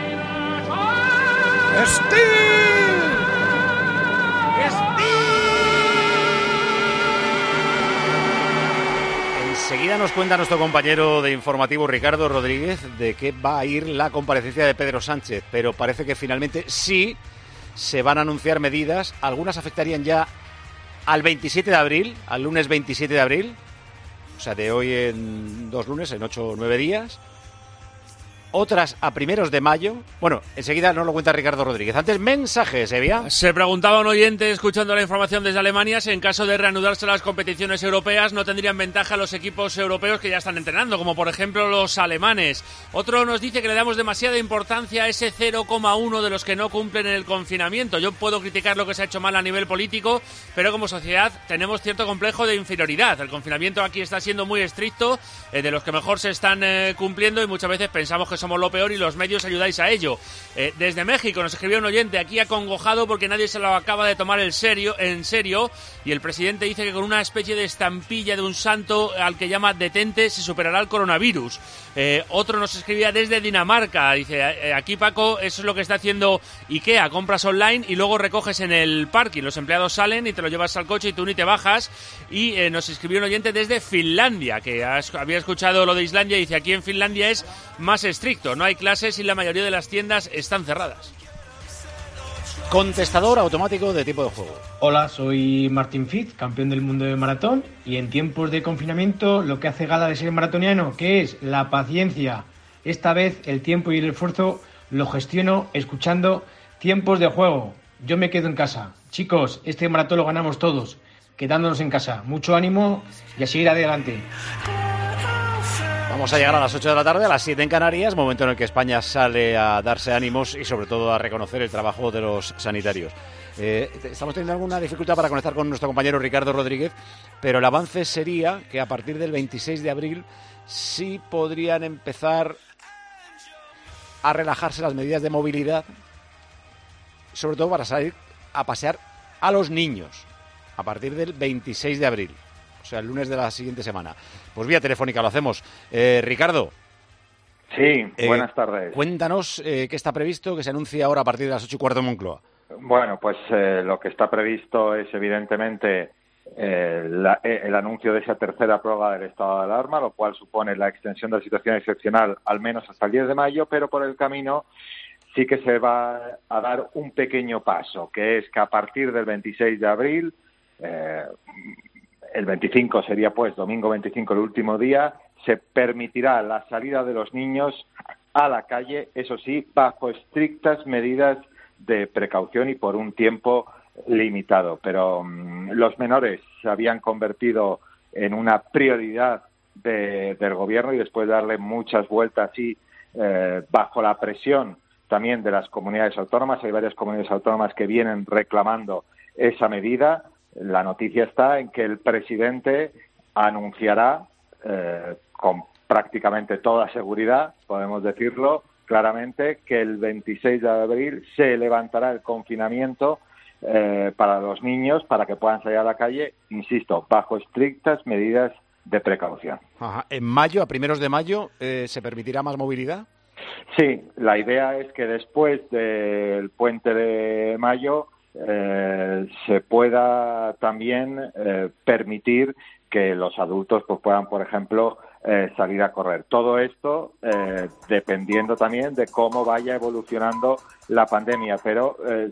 ¡Stihl! Enseguida nos cuenta nuestro compañero de informativo Ricardo Rodríguez de qué va a ir la comparecencia de Pedro Sánchez, pero parece que finalmente sí se van a anunciar medidas. Algunas afectarían ya al veintisiete de abril, al lunes veintisiete de abril, o sea, de hoy en dos lunes, en ocho o nueve días. Otras a primeros de mayo. Bueno, enseguida nos lo cuenta Ricardo Rodríguez. Antes, mensajes, Evia. Se preguntaba un oyente, escuchando la información desde Alemania, si en caso de reanudarse las competiciones europeas no tendrían ventaja los equipos europeos que ya están entrenando, como por ejemplo los alemanes. Otro nos dice que le damos demasiada importancia a ese cero coma uno de los que no cumplen el confinamiento. Yo puedo criticar lo que se ha hecho mal a nivel político, pero como sociedad tenemos cierto complejo de inferioridad. El confinamiento aquí está siendo muy estricto, eh, de los que mejor se están eh, cumpliendo, y muchas veces pensamos que somos lo peor y los medios ayudáis a ello. Eh, desde México nos escribió un oyente aquí acongojado porque nadie se lo acaba de tomar el serio, en serio, y el presidente dice que con una especie de estampilla de un santo al que llama detente se superará el coronavirus. Eh, otro nos escribía desde Dinamarca, dice, eh, aquí Paco, eso es lo que está haciendo IKEA, compras online y luego recoges en el parking, los empleados salen y te lo llevas al coche y tú ni te bajas. Y eh, nos escribió un oyente desde Finlandia, que has, había escuchado lo de Islandia, y dice, aquí en Finlandia es más estricto, no hay clases y la mayoría de las tiendas están cerradas. Contestador automático de tipo de juego. Hola, soy Martín Fitz, campeón del mundo de maratón, y en tiempos de confinamiento lo que hace gala de ser maratoniano, que es la paciencia. Esta vez el tiempo y el esfuerzo lo gestiono escuchando tiempos de juego. Yo me quedo en casa. Chicos, este maratón lo ganamos todos, quedándonos en casa. Mucho ánimo y a seguir adelante. Vamos a llegar a las ocho de la tarde, a las siete en Canarias, momento en el que España sale a darse ánimos y sobre todo a reconocer el trabajo de los sanitarios. Eh, estamos teniendo alguna dificultad para conectar con nuestro compañero Ricardo Rodríguez, pero el avance sería que a partir del veintiséis de abril sí podrían empezar a relajarse las medidas de movilidad, sobre todo para salir a pasear a los niños, a partir del veintiséis de abril. O sea, el lunes de la siguiente semana. Pues vía telefónica lo hacemos. Eh, Ricardo. Sí, eh, buenas tardes. Cuéntanos eh, qué está previsto, que se anuncia ahora a partir de las ocho y cuarto en Moncloa. Bueno, pues eh, lo que está previsto es evidentemente eh, la, eh, el anuncio de esa tercera prórroga del estado de alarma, lo cual supone la extensión de la situación excepcional al menos hasta el diez de mayo, pero por el camino sí que se va a dar un pequeño paso, que es que a partir del veintiséis de abril... Eh, el veinticinco sería pues domingo veinticinco, el último día, se permitirá la salida de los niños a la calle, eso sí, bajo estrictas medidas de precaución y por un tiempo limitado. Pero um, los menores se habían convertido en una prioridad de, del gobierno, y después de darle muchas vueltas y eh, bajo la presión también de las comunidades autónomas, hay varias comunidades autónomas que vienen reclamando esa medida. La noticia está en que el presidente anunciará eh, con prácticamente toda seguridad, podemos decirlo claramente, que el veintiséis de abril se levantará el confinamiento eh, para los niños, para que puedan salir a la calle, insisto, bajo estrictas medidas de precaución. Ajá. ¿En mayo, a primeros de mayo, eh, se permitirá más movilidad? Sí, la idea es que después del puente de mayo Eh, se pueda también eh, permitir que los adultos pues puedan, por ejemplo, eh, salir a correr. Todo esto eh, dependiendo también de cómo vaya evolucionando la pandemia, pero eh,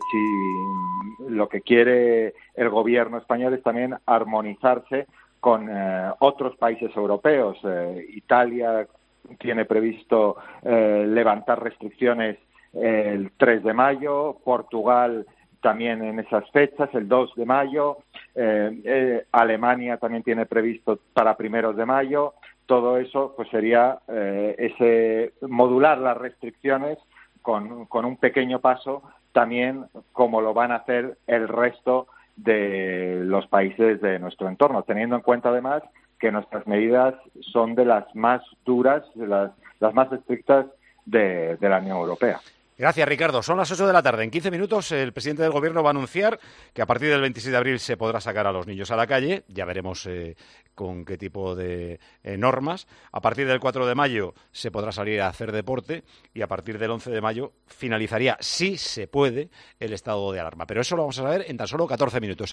si lo que quiere el gobierno español es también armonizarse con eh, otros países europeos. Eh, Italia tiene previsto eh, levantar restricciones eh, el tres de mayo, Portugal también en esas fechas, el dos de mayo, eh, eh, Alemania también tiene previsto para primeros de mayo. Todo eso pues sería eh, ese modular las restricciones con, con un pequeño paso, también como lo van a hacer el resto de los países de nuestro entorno, teniendo en cuenta además que nuestras medidas son de las más duras, de las, las más estrictas de, de la Unión Europea. Gracias, Ricardo. Son las ocho de la tarde. En quince minutos el presidente del Gobierno va a anunciar que a partir del veintiséis de abril se podrá sacar a los niños a la calle. Ya veremos eh, con qué tipo de eh, normas. A partir del cuatro de mayo se podrá salir a hacer deporte y a partir del once de mayo finalizaría, si se puede, el estado de alarma. Pero eso lo vamos a saber en tan solo catorce minutos.